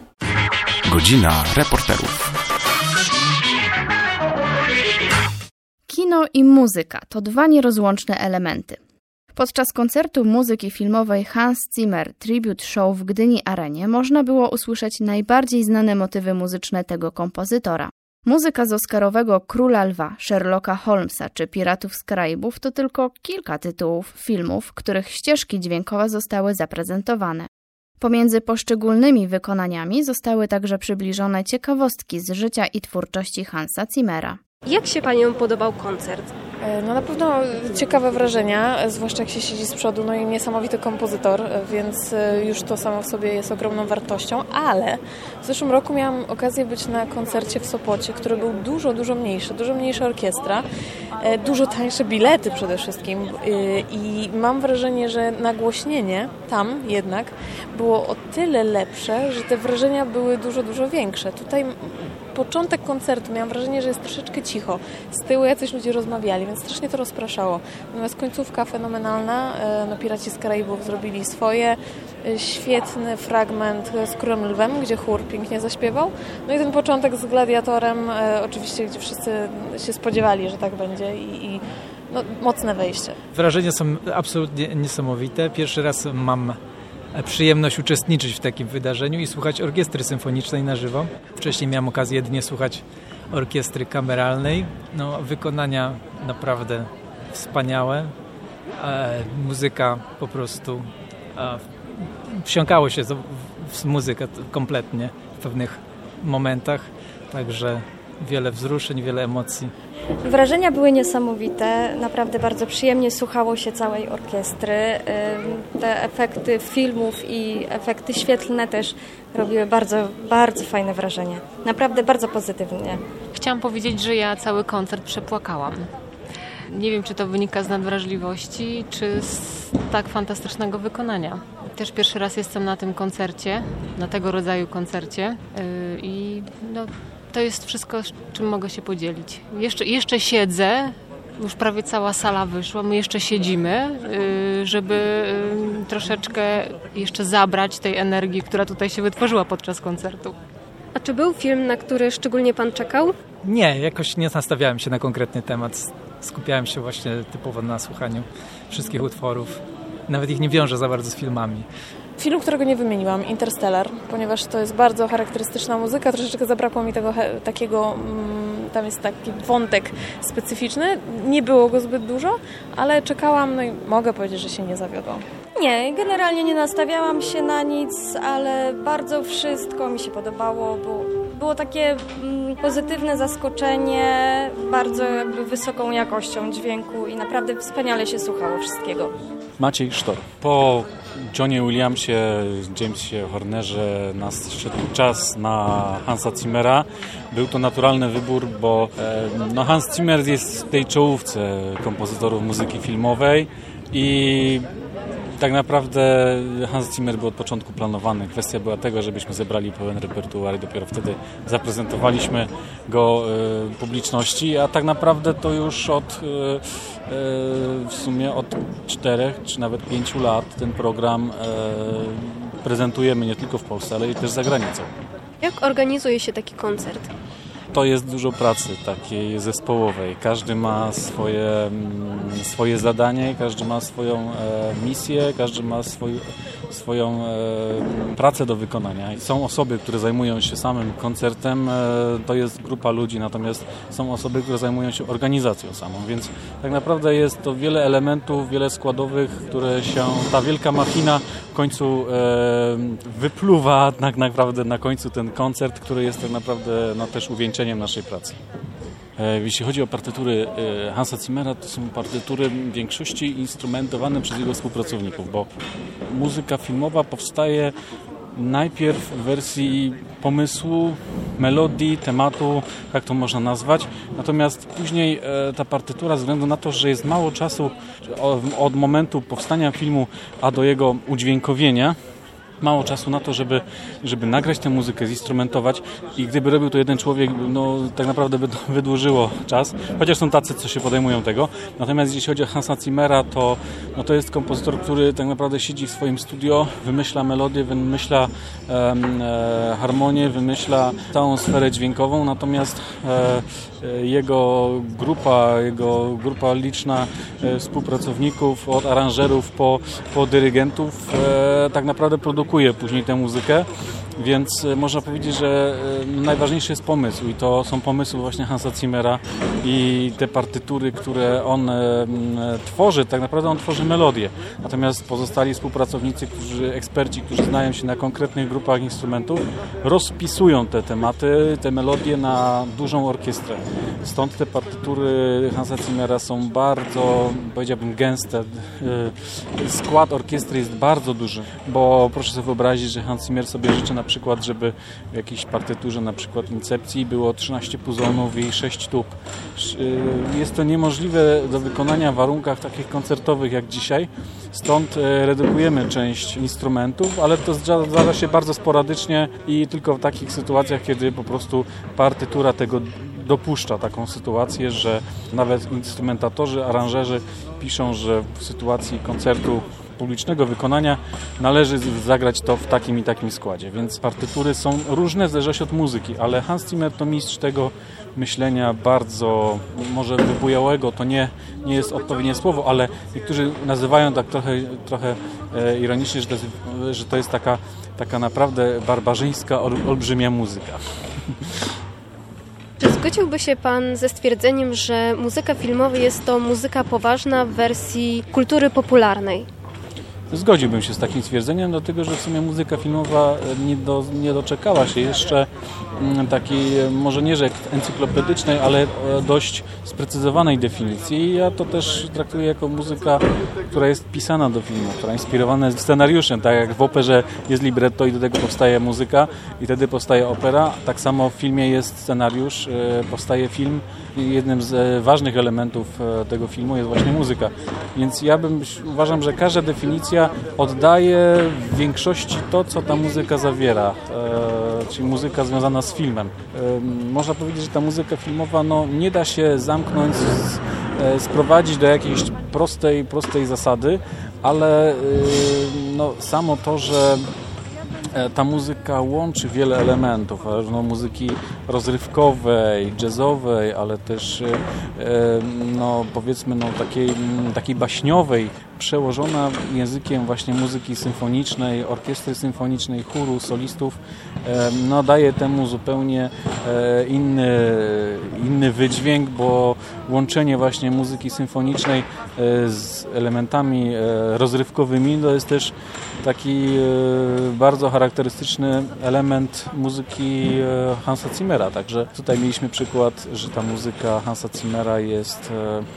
Godzina reporterów. Kino i muzyka to dwa nierozłączne elementy. Podczas koncertu muzyki filmowej Hans Zimmer Tribute Show w Gdyni Arenie można było usłyszeć najbardziej znane motywy muzyczne tego kompozytora. Muzyka z oscarowego Króla Lwa, Sherlocka Holmesa czy Piratów z Karaibów to tylko kilka tytułów filmów, których ścieżki dźwiękowe zostały zaprezentowane. Pomiędzy poszczególnymi wykonaniami zostały także przybliżone ciekawostki z życia i twórczości Hansa Zimmera. Jak się Paniom podobał koncert? No na pewno ciekawe wrażenia, zwłaszcza jak się siedzi z przodu, no i niesamowity kompozytor, więc już to samo w sobie jest ogromną wartością, ale w zeszłym roku miałam okazję być na koncercie w Sopocie, który był dużo, dużo mniejszy, dużo mniejsza orkiestra, dużo tańsze bilety przede wszystkim i mam wrażenie, że nagłośnienie tam jednak było o tyle lepsze, że te wrażenia były dużo, dużo większe. Tutaj początek koncertu miałam wrażenie, że jest troszeczkę cicho. Z tyłu jacyś ludzie rozmawiali, więc strasznie to rozpraszało. Natomiast końcówka fenomenalna. No, Piraci z Karaibów zrobili swoje. Świetny fragment z Królem Lwem, gdzie chór pięknie zaśpiewał. No i ten początek z Gladiatorem, oczywiście, gdzie wszyscy się spodziewali, że tak będzie i, i no, mocne wejście. Wrażenia są absolutnie niesamowite. Pierwszy raz mam przyjemność uczestniczyć w takim wydarzeniu i słuchać orkiestry symfonicznej na żywo. Wcześniej miałem okazję jedynie słuchać orkiestry kameralnej. No, wykonania naprawdę wspaniałe. E, muzyka po prostu e, wsiąkało się w muzykę kompletnie w pewnych momentach. Także wiele wzruszeń, wiele emocji. Wrażenia były niesamowite, naprawdę bardzo przyjemnie słuchało się całej orkiestry. Te efekty filmów i efekty świetlne też robiły bardzo, bardzo fajne wrażenie. Naprawdę bardzo pozytywnie. Chciałam powiedzieć, że ja cały koncert przepłakałam. Nie wiem, czy to wynika z nadwrażliwości, czy z tak fantastycznego wykonania. Też pierwszy raz jestem na tym koncercie, na tego rodzaju koncercie i no, to jest wszystko, czym mogę się podzielić. Jeszcze, jeszcze siedzę, już prawie cała sala wyszła, my jeszcze siedzimy, żeby troszeczkę jeszcze zabrać tej energii, która tutaj się wytworzyła podczas koncertu. A czy był film, na który szczególnie Pan czekał? Nie, jakoś nie nastawiałem się na konkretny temat. Skupiałem się właśnie typowo na słuchaniu wszystkich utworów. Nawet ich nie wiążę za bardzo z filmami. Film, którego nie wymieniłam, Interstellar, ponieważ to jest bardzo charakterystyczna muzyka, troszeczkę zabrakło mi tego takiego, tam jest taki wątek specyficzny, nie było go zbyt dużo, ale czekałam, no i mogę powiedzieć, że się nie zawiodłam. Nie, generalnie nie nastawiałam się na nic, ale bardzo wszystko mi się podobało, bo było takie mm, pozytywne zaskoczenie, bardzo jakby wysoką jakością dźwięku i naprawdę wspaniale się słuchało wszystkiego. Maciej Sztor. Po Johnie Williamsie, Jamesie Hornerze nadszedł czas na Hansa Zimmera. Był to naturalny wybór, bo e, no Hans Zimmer jest w tej czołówce kompozytorów muzyki filmowej i tak naprawdę Hans Zimmer był od początku planowany. Kwestia była tego, żebyśmy zebrali pełen repertuar i dopiero wtedy zaprezentowaliśmy go y, publiczności, a tak naprawdę to już od y, y, w sumie od czterech czy nawet pięciu lat ten program y, prezentujemy nie tylko w Polsce, ale i też za granicą. Jak organizuje się taki koncert? To jest dużo pracy takiej zespołowej. Każdy ma swoje, swoje zadanie, każdy ma swoją e, misję, każdy ma swój, swoją e, pracę do wykonania. Są osoby, które zajmują się samym koncertem, e, to jest grupa ludzi, natomiast są osoby, które zajmują się organizacją samą, więc tak naprawdę jest to wiele elementów, wiele składowych, które się, ta wielka machina w końcu e, wypluwa tak naprawdę na końcu ten koncert, który jest tak naprawdę no, też uwieńczeniem naszej pracy. Jeśli chodzi o partytury Hansa Zimmera, to są partytury w większości instrumentowane przez jego współpracowników, bo muzyka filmowa powstaje najpierw w wersji pomysłu, melodii, tematu, jak to można nazwać. Natomiast później ta partytura, ze względu na to, że jest mało czasu od momentu powstania filmu, a do jego udźwiękowienia, mało czasu na to, żeby, żeby nagrać tę muzykę, zinstrumentować i gdyby robił to jeden człowiek, no tak naprawdę by to wydłużyło czas, chociaż są tacy, co się podejmują tego. Natomiast jeśli chodzi o Hansa Zimmera, to, no to jest kompozytor, który tak naprawdę siedzi w swoim studio, wymyśla melodię, wymyśla um, e, harmonię, wymyśla całą sferę dźwiękową, natomiast e, jego grupa, jego grupa liczna e, współpracowników, od aranżerów po, po dyrygentów, e, tak naprawdę produkuje później tę muzykę więc można powiedzieć, że najważniejszy jest pomysł i to są pomysły właśnie Hansa Zimmera i te partytury, które on tworzy, tak naprawdę on tworzy melodię. Natomiast pozostali współpracownicy, którzy, eksperci, którzy znają się na konkretnych grupach instrumentów, rozpisują te tematy, te melodie na dużą orkiestrę. Stąd te partytury Hansa Zimmera są bardzo, powiedziałbym, gęste. Skład orkiestry jest bardzo duży, bo proszę sobie wyobrazić, że Hans Zimmer sobie życzy na przykład, żeby w jakiejś partyturze, na przykład Incepcji, było trzynaście puzonów i sześć tub. Jest to niemożliwe do wykonania w warunkach takich koncertowych jak dzisiaj, stąd redukujemy część instrumentów, ale to zdarza się bardzo sporadycznie i tylko w takich sytuacjach, kiedy po prostu partytura tego dopuszcza taką sytuację, że nawet instrumentatorzy, aranżerzy piszą, że w sytuacji koncertu publicznego wykonania należy zagrać to w takim i takim składzie. Więc partytury są różne w zależności od muzyki, ale Hans Zimmer to mistrz tego myślenia bardzo, może wybujałego, to nie, nie jest odpowiednie słowo, ale niektórzy nazywają tak trochę, trochę e, ironicznie, że to jest, że to jest taka, taka naprawdę barbarzyńska, ol, olbrzymia muzyka. Czy zgodziłby się Pan ze stwierdzeniem, że muzyka filmowa jest to muzyka poważna w wersji kultury popularnej? Zgodziłbym się z takim stwierdzeniem, dlatego że w sumie muzyka filmowa nie, do, nie doczekała się jeszcze takiej, może nie że encyklopedycznej, ale dość sprecyzowanej definicji. Ja to też traktuję jako muzyka, która jest pisana do filmu, która inspirowana jest scenariuszem, tak jak w operze jest libretto i do tego powstaje muzyka i wtedy powstaje opera. Tak samo w filmie jest scenariusz, powstaje film i jednym z ważnych elementów tego filmu jest właśnie muzyka. Więc ja bym, uważam, że każda definicja oddaje w większości to, co ta muzyka zawiera, e, czyli muzyka związana z filmem. E, można powiedzieć, że ta muzyka filmowa no, nie da się zamknąć, z, e, sprowadzić do jakiejś prostej, prostej zasady, ale e, no, samo to, że ta muzyka łączy wiele elementów, no, muzyki rozrywkowej, jazzowej, ale też no, powiedzmy no, takiej, takiej baśniowej, przełożona językiem właśnie muzyki symfonicznej, orkiestry symfonicznej, chóru, solistów, no, daje temu zupełnie inny, inny wydźwięk, bo łączenie właśnie muzyki symfonicznej z elementami rozrywkowymi to jest też taki bardzo charakterystyczny element muzyki Hansa Zimmera. Także tutaj mieliśmy przykład, że ta muzyka Hansa Zimmera jest,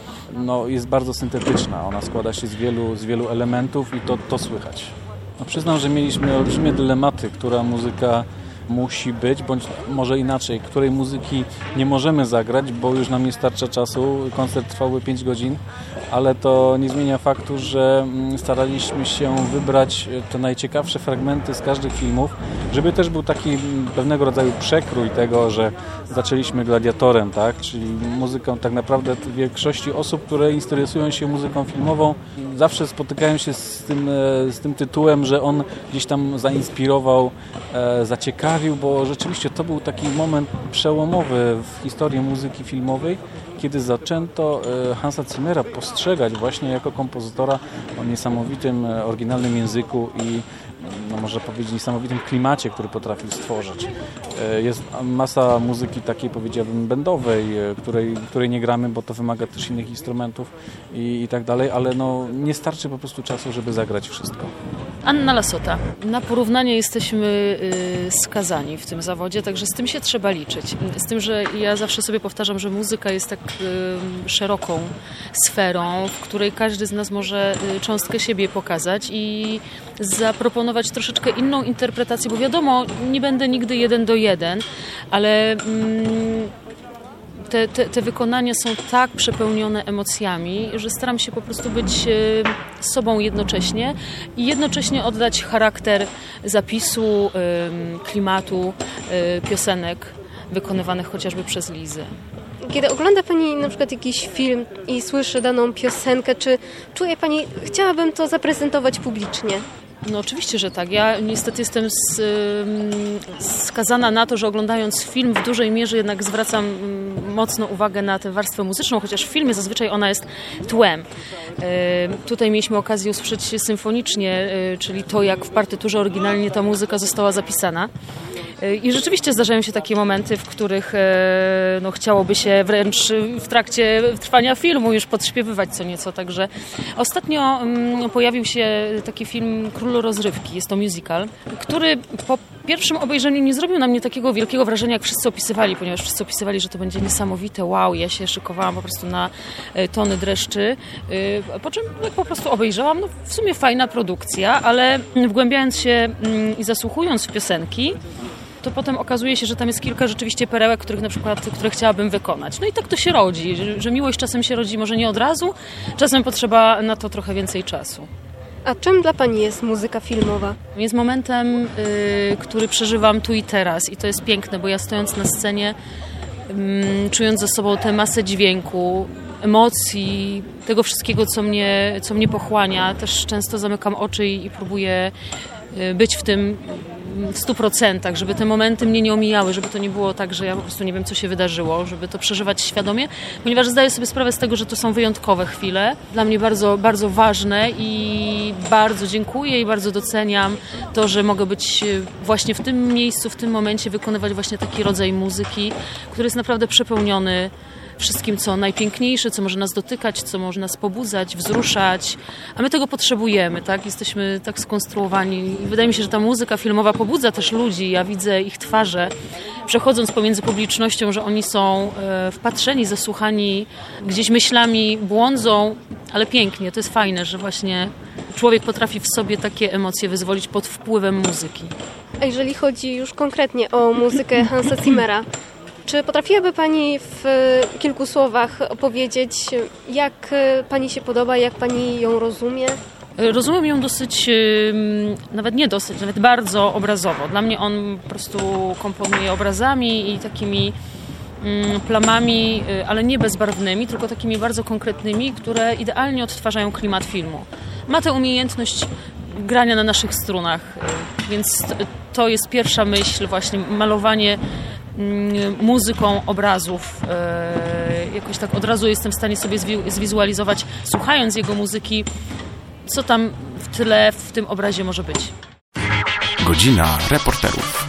no, jest bardzo syntetyczna. Ona składa się z wielu, z wielu elementów i to, to słychać. No, przyznam, że mieliśmy olbrzymie dylematy, która muzyka musi być, bądź może inaczej, której muzyki nie możemy zagrać, bo już nam nie starcza czasu. Koncert trwałby pięć godzin, ale to nie zmienia faktu, że staraliśmy się wybrać te najciekawsze fragmenty z każdych filmów, żeby też był taki pewnego rodzaju przekrój tego, że zaczęliśmy Gladiatorem, tak? Czyli muzyką tak naprawdę w większości osób, które interesują się muzyką filmową, zawsze spotykają się z tym, z tym tytułem, że on gdzieś tam zainspirował, zaciekawił, bo rzeczywiście to był taki moment przełomowy w historii muzyki filmowej, kiedy zaczęto Hansa Zimmera postrzegać właśnie jako kompozytora o niesamowitym, oryginalnym języku i no można powiedzieć niesamowitym klimacie, który potrafił stworzyć. Jest masa muzyki takiej, powiedziałbym, bandowej, której, której nie gramy, bo to wymaga też innych instrumentów i, i tak dalej, ale no nie starczy po prostu czasu, żeby zagrać wszystko. Anna Lasota. Na porównanie jesteśmy y, skazani w tym zawodzie, także z tym się trzeba liczyć. Z tym, że ja zawsze sobie powtarzam, że muzyka jest tak y, szeroką sferą, w której każdy z nas może y, cząstkę siebie pokazać i zaproponować troszeczkę inną interpretację, bo wiadomo, nie będę nigdy jeden do jeden, ale mm, te, te, te wykonania są tak przepełnione emocjami, że staram się po prostu być y, sobą jednocześnie i jednocześnie oddać charakter zapisu, y, klimatu, y, piosenek wykonywanych chociażby przez Lizę. Kiedy ogląda Pani na przykład jakiś film i słyszy daną piosenkę, czy czuje Pani, chciałabym to zaprezentować publicznie? No oczywiście, że tak. Ja niestety jestem z, skazana na to, że oglądając film w dużej mierze jednak zwracam mocno uwagę na tę warstwę muzyczną, chociaż w filmie zazwyczaj ona jest tłem. Tutaj mieliśmy okazję usłyszeć symfonicznie, czyli to, jak w partyturze oryginalnie ta muzyka została zapisana. I rzeczywiście zdarzają się takie momenty, w których no, chciałoby się wręcz w trakcie trwania filmu już podśpiewywać co nieco. Także ostatnio um, pojawił się taki film Król Rozrywki, jest to musical, który po pierwszym obejrzeniu nie zrobił na mnie takiego wielkiego wrażenia, jak wszyscy opisywali, ponieważ wszyscy opisywali, że to będzie niesamowite, wow, ja się szykowałam po prostu na tony dreszczy. Po czym jak po prostu obejrzałam, no w sumie fajna produkcja, ale wgłębiając się i zasłuchując w piosenki, to potem okazuje się, że tam jest kilka rzeczywiście perełek, których na przykład, które chciałabym wykonać. No i tak to się rodzi, że, że miłość czasem się rodzi może nie od razu, czasem potrzeba na to trochę więcej czasu. A czym dla Pani jest muzyka filmowa? Jest momentem, yy, który przeżywam tu i teraz i to jest piękne, bo ja stojąc na scenie, yy, czując za sobą tę masę dźwięku, emocji, tego wszystkiego, co mnie, co mnie pochłania, też często zamykam oczy i, i próbuję yy, być w tym w stu procentach, żeby te momenty mnie nie omijały, żeby to nie było tak, że ja po prostu nie wiem, co się wydarzyło, żeby to przeżywać świadomie, ponieważ zdaję sobie sprawę z tego, że to są wyjątkowe chwile, dla mnie bardzo, bardzo ważne i bardzo dziękuję i bardzo doceniam to, że mogę być właśnie w tym miejscu, w tym momencie wykonywać właśnie taki rodzaj muzyki, który jest naprawdę przepełniony wszystkim, co najpiękniejsze, co może nas dotykać, co może nas pobudzać, wzruszać, a my tego potrzebujemy, tak? Jesteśmy tak skonstruowani i wydaje mi się, że ta muzyka filmowa pobudza też ludzi. Ja widzę ich twarze, przechodząc pomiędzy publicznością, że oni są e, wpatrzeni, zasłuchani, gdzieś myślami błądzą, ale pięknie, to jest fajne, że właśnie człowiek potrafi w sobie takie emocje wyzwolić pod wpływem muzyki. A jeżeli chodzi już konkretnie o muzykę Hansa Zimmera, czy potrafiłaby Pani w kilku słowach opowiedzieć, jak Pani się podoba, jak Pani ją rozumie? Rozumiem ją dosyć, nawet nie dosyć, nawet bardzo obrazowo. Dla mnie on po prostu komponuje obrazami i takimi plamami, ale nie bezbarwnymi, tylko takimi bardzo konkretnymi, które idealnie odtwarzają klimat filmu. Ma tę umiejętność grania na naszych strunach, więc to jest pierwsza myśl, właśnie malowanie muzyką obrazów. Jakoś tak od razu jestem w stanie sobie zwizualizować, słuchając jego muzyki, co tam w tyle w tym obrazie może być. Godzina reporterów.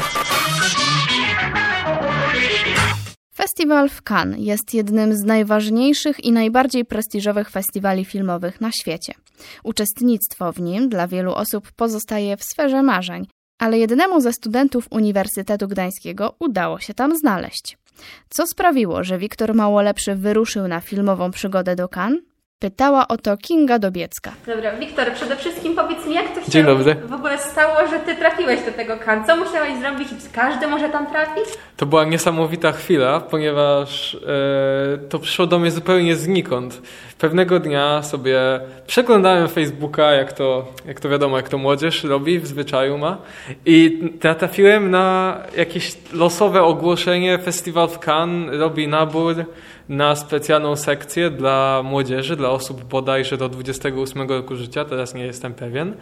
Festiwal w Cannes jest jednym z najważniejszych i najbardziej prestiżowych festiwali filmowych na świecie. Uczestnictwo w nim dla wielu osób pozostaje w sferze marzeń, ale jednemu ze studentów Uniwersytetu Gdańskiego udało się tam znaleźć. Co sprawiło, że Wiktor Małolepszy wyruszył na filmową przygodę do Cannes? Pytała o to Kinga Dobiecka. Dobra, Wiktor, przede wszystkim powiedz mi, jak to się Dzień dobry. w ogóle stało, że ty trafiłeś do tego Cannes? Co musiałeś zrobić? Każdy może tam trafić? To była niesamowita chwila, ponieważ e, to przyszło do mnie zupełnie znikąd. Pewnego dnia sobie przeglądałem Facebooka, jak to, jak to wiadomo, jak to młodzież robi, w zwyczaju ma. I natrafiłem na jakieś losowe ogłoszenie. Festiwal w Cannes robi nabór na specjalną sekcję dla młodzieży, dla osób bodajże do dwudziestego ósmego roku życia, teraz nie jestem pewien.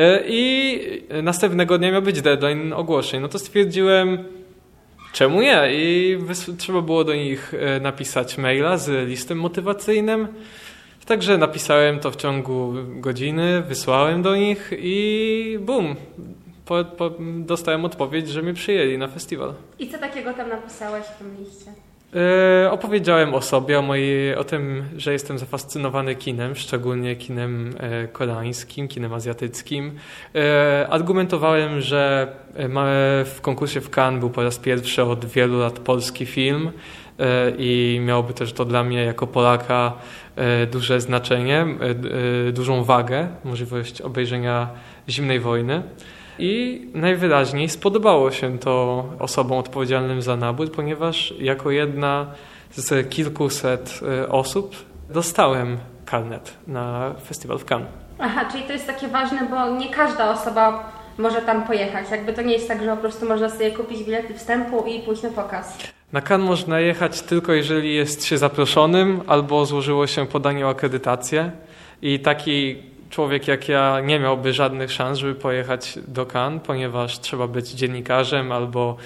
I następnego dnia miał być deadline ogłoszeń. No to stwierdziłem, czemu nie? I wys- trzeba było do nich napisać maila z listem motywacyjnym. Także napisałem to w ciągu godziny, wysłałem do nich i bum, po, po, dostałem odpowiedź, że mnie przyjęli na festiwal. I co takiego tam napisałeś w tym liście? E, opowiedziałem o sobie, o, mojej, o tym, że jestem zafascynowany kinem, szczególnie kinem e, koreańskim, kinem azjatyckim. E, argumentowałem, że ma, w konkursie w Cannes był po raz pierwszy od wielu lat polski film e, i miałoby też to dla mnie jako Polaka e, duże znaczenie, e, e, dużą wagę, możliwość obejrzenia Zimnej Wojny. I najwyraźniej spodobało się to osobom odpowiedzialnym za nabór, ponieważ jako jedna z kilkuset osób dostałem karnet na festiwal w Cannes. Aha, czyli to jest takie ważne, bo nie każda osoba może tam pojechać. Jakby to nie jest tak, że po prostu można sobie kupić bilety wstępu i pójść na pokaz. Na Cannes można jechać tylko jeżeli jest się zaproszonym albo złożyło się podanie o akredytację i taki człowiek jak ja nie miałby żadnych szans, żeby pojechać do Cannes, ponieważ trzeba być dziennikarzem albo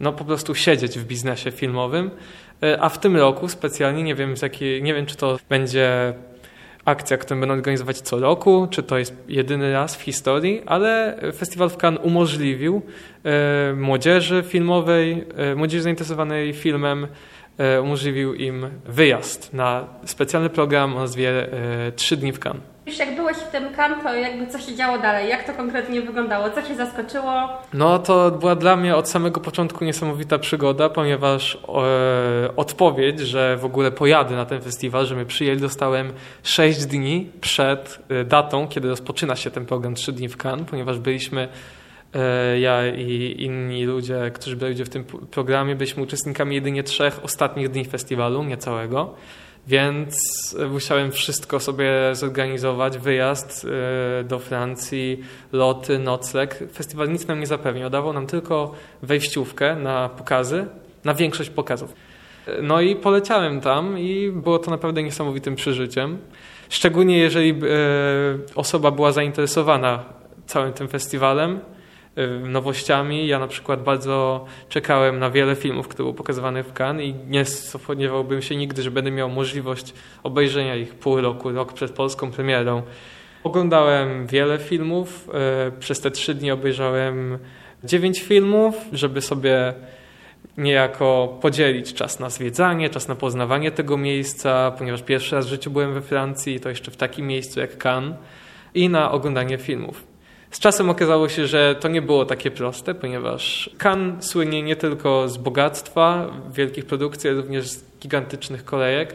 no po prostu siedzieć w biznesie filmowym. A w tym roku specjalnie, nie wiem, z jakiej, nie wiem czy to będzie akcja, którą będą organizować co roku, czy to jest jedyny raz w historii, ale Festiwal w Cannes umożliwił e, młodzieży filmowej, e, młodzieży zainteresowanej filmem, e, umożliwił im wyjazd na specjalny program o nazwie e, Trzy dni w Cannes. Już jak byłeś w tym Cannes, to jakby co się działo dalej? Jak to konkretnie wyglądało? Co cię zaskoczyło? No to była dla mnie od samego początku niesamowita przygoda, ponieważ e, odpowiedź, że w ogóle pojadę na ten festiwal, że mnie przyjęli, dostałem sześć dni przed e, datą, kiedy rozpoczyna się ten program Trzy dni w Cannes, ponieważ byliśmy e, ja i inni ludzie, którzy byli w tym programie, byliśmy uczestnikami jedynie trzech ostatnich dni festiwalu, nie całego. Więc musiałem wszystko sobie zorganizować, wyjazd do Francji, loty, nocleg. Festiwal nic nam nie zapewniał, dawał nam tylko wejściówkę na pokazy, na większość pokazów. No i poleciałem tam i było to naprawdę niesamowitym przeżyciem. Szczególnie jeżeli osoba była zainteresowana całym tym festiwalem, nowościami. Ja na przykład bardzo czekałem na wiele filmów, które były pokazywane w Cannes i nie spodziewałbym się nigdy, że będę miał możliwość obejrzenia ich pół roku, rok przed polską premierą. Oglądałem wiele filmów. Przez te trzy dni obejrzałem dziewięć filmów, żeby sobie niejako podzielić czas na zwiedzanie, czas na poznawanie tego miejsca, ponieważ pierwszy raz w życiu byłem we Francji, to jeszcze w takim miejscu jak Cannes, i na oglądanie filmów. Z czasem okazało się, że to nie było takie proste, ponieważ Cannes słynie nie tylko z bogactwa, wielkich produkcji, ale również z gigantycznych kolejek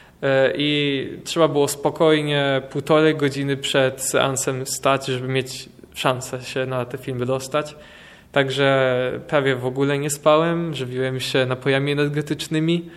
i trzeba było spokojnie półtorej godziny przed seansem stać, żeby mieć szansę się na te filmy dostać. Także prawie w ogóle nie spałem, żywiłem się napojami energetycznymi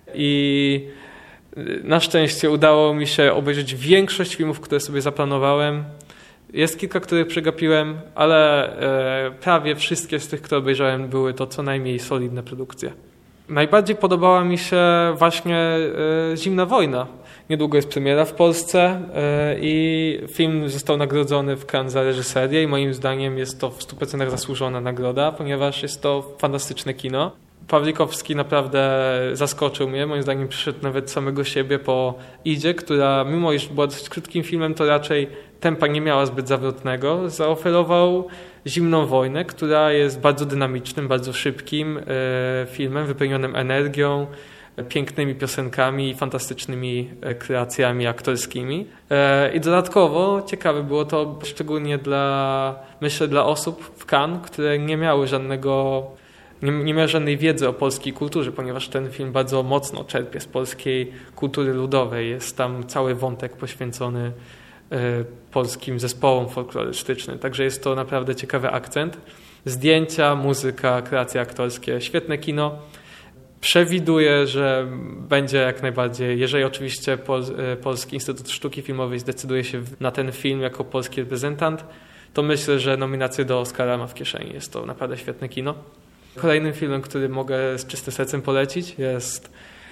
i na szczęście udało mi się obejrzeć większość filmów, które sobie zaplanowałem. Jest kilka, których przegapiłem, ale e, prawie wszystkie z tych, które obejrzałem, były to co najmniej solidne produkcje. Najbardziej podobała mi się właśnie e, Zimna wojna. Niedługo jest premiera w Polsce e, i film został nagrodzony w Cannes za reżyserię i moim zdaniem jest to w stu procentach zasłużona nagroda, ponieważ jest to fantastyczne kino. Pawlikowski naprawdę zaskoczył mnie. Moim zdaniem przyszedł nawet samego siebie po Idzie, która mimo iż była dosyć krótkim filmem, to raczej tempa nie miała zbyt zawrotnego. Zaoferował Zimną wojnę, która jest bardzo dynamicznym, bardzo szybkim e, filmem, wypełnionym energią, pięknymi piosenkami i fantastycznymi kreacjami aktorskimi. E, I dodatkowo ciekawe było to szczególnie dla, myślę, dla osób w Cannes, które nie miały żadnego Nie, nie miał żadnej wiedzy o polskiej kulturze, ponieważ ten film bardzo mocno czerpie z polskiej kultury ludowej. Jest tam cały wątek poświęcony y, polskim zespołom folklorystycznym. Także jest to naprawdę ciekawy akcent. Zdjęcia, muzyka, kreacje aktorskie, świetne kino. Przewiduję, że będzie jak najbardziej, jeżeli oczywiście Pol, y, Polski Instytut Sztuki Filmowej zdecyduje się na ten film jako polski reprezentant, to myślę, że nominację do Oscara ma w kieszeni. Jest to naprawdę świetne kino. Kolejnym filmem, który mogę z czystym sercem polecić, jest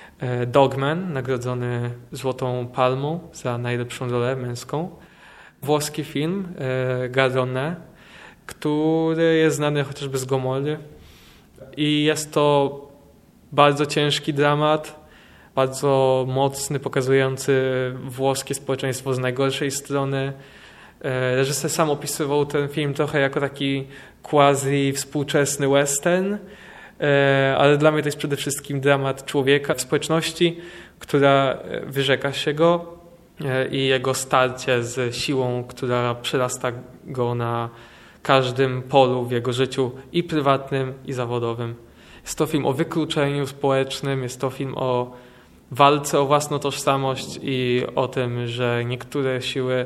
Dogman, nagrodzony Złotą Palmą za najlepszą rolę męską. Włoski film Garrone, który jest znany chociażby z Gomory i jest to bardzo ciężki dramat, bardzo mocny, pokazujący włoskie społeczeństwo z najgorszej strony. Reżyser sam opisywał ten film trochę jako taki quasi współczesny western, ale dla mnie to jest przede wszystkim dramat człowieka w społeczności, która wyrzeka się go i jego starcie z siłą, która przerasta go na każdym polu w jego życiu i prywatnym, i zawodowym. Jest to film o wykluczeniu społecznym, jest to film o walce o własną tożsamość i o tym, że niektóre siły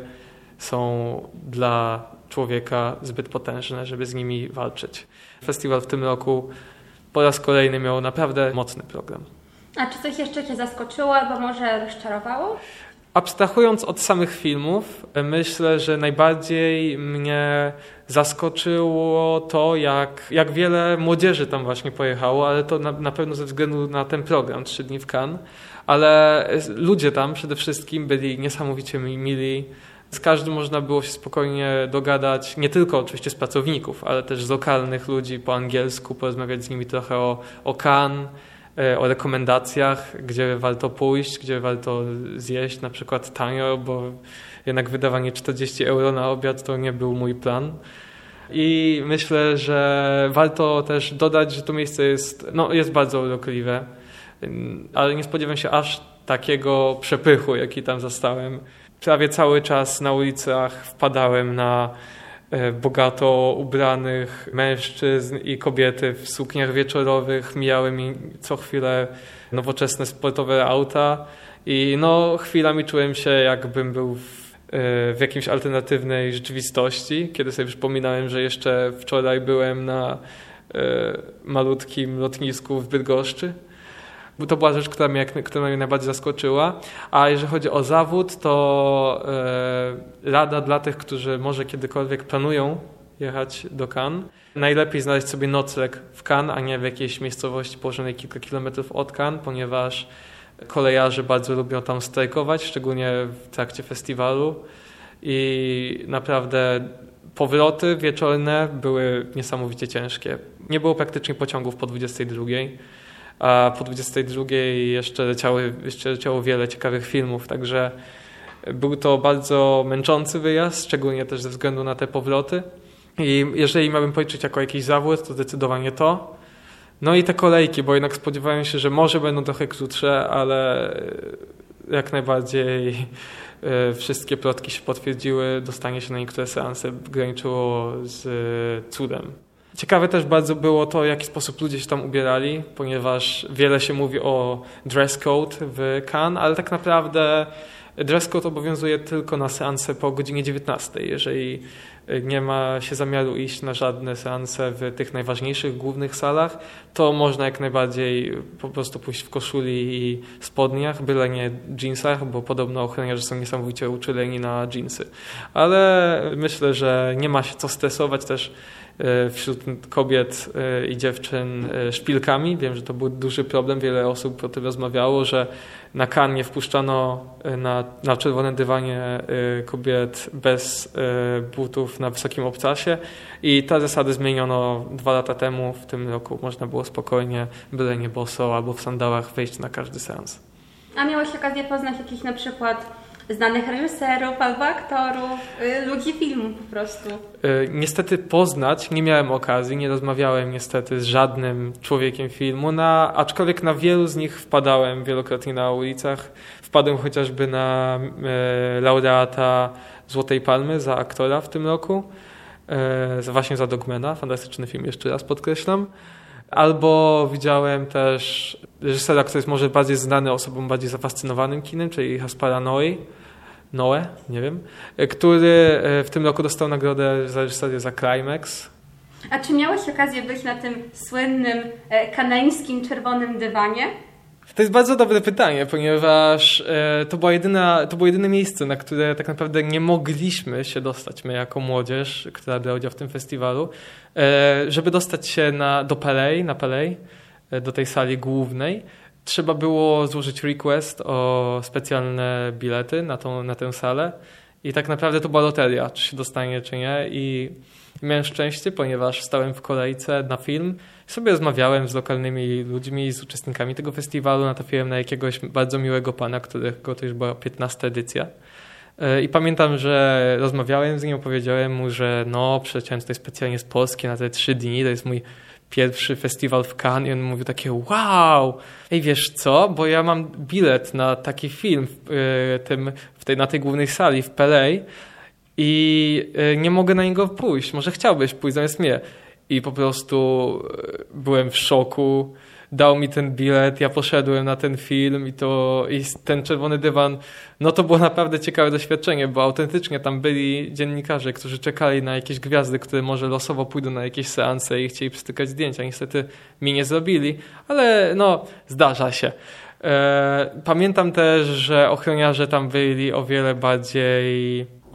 są dla człowieka zbyt potężne, żeby z nimi walczyć. Festiwal w tym roku po raz kolejny miał naprawdę mocny program. A czy coś jeszcze Cię zaskoczyło albo może rozczarowało? Abstrahując od samych filmów, myślę, że najbardziej mnie zaskoczyło to, jak, jak wiele młodzieży tam właśnie pojechało, ale to na, na pewno ze względu na ten program Trzy dni w Cannes, ale ludzie tam przede wszystkim byli niesamowicie mili, Z każdym można było się spokojnie dogadać, nie tylko oczywiście z pracowników, ale też z lokalnych ludzi po angielsku, porozmawiać z nimi trochę o, o Cannes, o rekomendacjach, gdzie warto pójść, gdzie warto zjeść, na przykład tanio, bo jednak wydawanie czterdzieści euro na obiad to nie był mój plan. I myślę, że warto też dodać, że to miejsce jest, no, jest bardzo urokliwe, ale nie spodziewam się aż takiego przepychu, jaki tam zastałem. Prawie cały czas na ulicach wpadałem na bogato ubranych mężczyzn i kobiety w sukniach wieczorowych. Mijały mi co chwilę nowoczesne sportowe auta i no chwilami czułem się, jakbym był w, w jakiejś alternatywnej rzeczywistości, kiedy sobie przypominałem, że jeszcze wczoraj byłem na malutkim lotnisku w Bydgoszczy. Bo to była rzecz, która mnie, która mnie najbardziej zaskoczyła. A jeżeli chodzi o zawód, to e, rada dla tych, którzy może kiedykolwiek planują jechać do Cannes. Najlepiej znaleźć sobie nocleg w Cannes, a nie w jakiejś miejscowości położonej kilka kilometrów od Cannes, ponieważ kolejarze bardzo lubią tam strajkować, szczególnie w trakcie festiwalu. I naprawdę powroty wieczorne były niesamowicie ciężkie. Nie było praktycznie pociągów po dwudziestej drugiej. A po dwudziestej drugiej jeszcze leciały, jeszcze leciało wiele ciekawych filmów, także był to bardzo męczący wyjazd, szczególnie też ze względu na te powroty. I jeżeli miałbym policzyć jako jakiś zawód, to zdecydowanie to. No i te kolejki, bo jednak spodziewałem się, że może będą trochę krótsze, ale jak najbardziej wszystkie plotki się potwierdziły. Dostanie się na niektóre seanse graniczyło z cudem. Ciekawe też bardzo było to, w jaki sposób ludzie się tam ubierali, ponieważ wiele się mówi o dress code w Cannes, ale tak naprawdę dress code obowiązuje tylko na seanse po godzinie dziewiętnastej. Jeżeli nie ma się zamiaru iść na żadne seanse w tych najważniejszych, głównych salach, to można jak najbardziej po prostu pójść w koszuli i spodniach, byle nie jeansach, bo podobno ochroniarze są niesamowicie uczuleni na jeansy. Ale myślę, że nie ma się co stresować też wśród kobiet i dziewczyn szpilkami. Wiem, że to był duży problem. Wiele osób o tym rozmawiało, że na Cannes nie wpuszczano na, na czerwonym dywanie kobiet bez butów na wysokim obcasie i te zasady zmieniono dwa lata temu. W tym roku można było spokojnie, byle nie boso albo w sandałach wejść na każdy seans. A miałeś okazję poznać jakichś na przykład znanych reżyserów albo aktorów, ludzi filmu po prostu? Niestety poznać nie miałem okazji, nie rozmawiałem niestety z żadnym człowiekiem filmu, na, aczkolwiek na wielu z nich wpadałem wielokrotnie na ulicach. Wpadłem chociażby na e, laureata Złotej Palmy za aktora w tym roku, e, właśnie za Dogmana, fantastyczny film, jeszcze raz podkreślam. Albo widziałem też reżysera, który jest może bardziej znany osobom bardziej zafascynowanym kinem, czyli Gaspara Noé, Noé, nie wiem, który w tym roku dostał nagrodę za reżyserię za Climax. A czy miałeś okazję być na tym słynnym kanańskim czerwonym dywanie? To jest bardzo dobre pytanie, ponieważ e, to, była jedyna, to było jedyne miejsce, na które tak naprawdę nie mogliśmy się dostać my jako młodzież, która brała udział w tym festiwalu. E, żeby dostać się na, do Palais, na Palais, e, do tej sali głównej, trzeba było złożyć request o specjalne bilety na, tą, na tę salę i tak naprawdę to była loteria, czy się dostanie, czy nie. I miałem szczęście, ponieważ stałem w kolejce na film. Sobie rozmawiałem z lokalnymi ludźmi, z uczestnikami tego festiwalu. Natrafiłem na jakiegoś bardzo miłego pana, którego to już była piętnasta edycja. I pamiętam, że rozmawiałem z nim, opowiedziałem mu, że no, przyleciałem tutaj specjalnie z Polski na te trzy dni, to jest mój pierwszy festiwal w Cannes i on mówił takie wow, ej wiesz co, bo ja mam bilet na taki film w, tym, w tej, na tej głównej sali w Palais i nie mogę na niego pójść, może chciałbyś pójść zamiast mnie. I po prostu byłem w szoku, dał mi ten bilet, ja poszedłem na ten film i to i ten czerwony dywan, no to było naprawdę ciekawe doświadczenie, bo autentycznie tam byli dziennikarze, którzy czekali na jakieś gwiazdy, które może losowo pójdą na jakieś seanse i chcieli pstrykać zdjęcia. Niestety mi nie zrobili, ale no zdarza się. Pamiętam też, że ochroniarze tam byli o wiele bardziej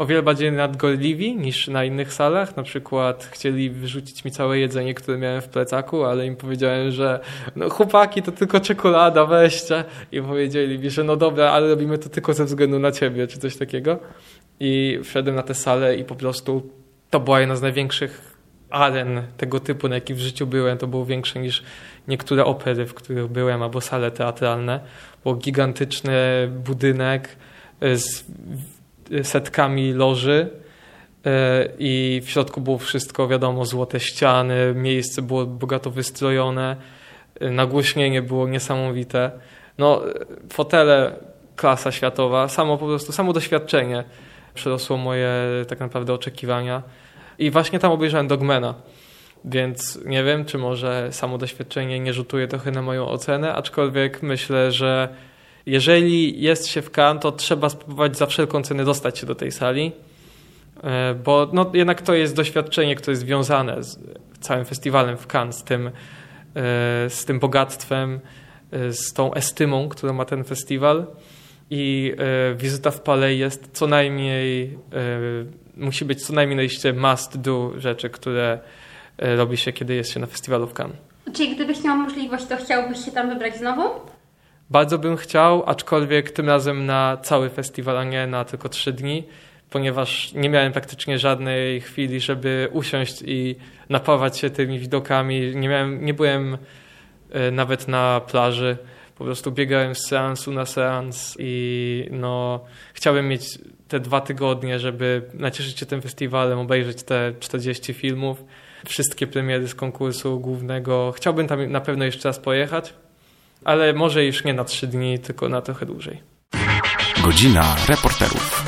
o wiele bardziej nadgorliwi niż na innych salach. Na przykład chcieli wyrzucić mi całe jedzenie, które miałem w plecaku, ale im powiedziałem, że no chłopaki, to tylko czekolada, weźcie. I powiedzieli mi, że no dobra, ale robimy to tylko ze względu na ciebie, czy coś takiego. I wszedłem na tę salę i po prostu to była jedna z największych aren tego typu, na jakich w życiu byłem. To było większe niż niektóre opery, w których byłem, albo sale teatralne. Był gigantyczny budynek z setkami loży i w środku było wszystko, wiadomo, złote ściany, miejsce było bogato wystrojone, nagłośnienie było niesamowite. No, fotele klasa światowa, samo po prostu, samo doświadczenie przerosło moje tak naprawdę oczekiwania. I właśnie tam obejrzałem Dogmana, więc nie wiem, czy może samo doświadczenie nie rzutuje trochę na moją ocenę, aczkolwiek myślę, że jeżeli jest się w Cannes, to trzeba spróbować za wszelką cenę dostać się do tej sali, bo no, jednak to jest doświadczenie, które jest związane z całym festiwalem w Cannes, z tym, z tym bogactwem, z tą estymą, którą ma ten festiwal. I wizyta w Palais jest co najmniej, musi być co najmniej na liście must do rzeczy, które robi się, kiedy jest się na festiwalu w Cannes. Czyli gdybyś miał możliwość, to chciałbyś się tam wybrać znowu? Bardzo bym chciał, aczkolwiek tym razem na cały festiwal, a nie na tylko trzy dni, ponieważ nie miałem praktycznie żadnej chwili, żeby usiąść i napawać się tymi widokami. Nie miałem, nie byłem nawet na plaży. Po prostu biegałem z seansu na seans i no, chciałem mieć te dwa tygodnie, żeby nacieszyć się tym festiwalem, obejrzeć te czterdzieści filmów, wszystkie premiery z konkursu głównego. Chciałbym tam na pewno jeszcze raz pojechać, ale może już nie na trzy dni, tylko na trochę dłużej. Godzina reporterów.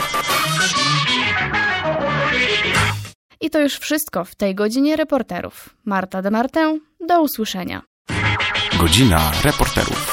I to już wszystko w tej godzinie reporterów. Marta de Martin, do usłyszenia. Godzina reporterów.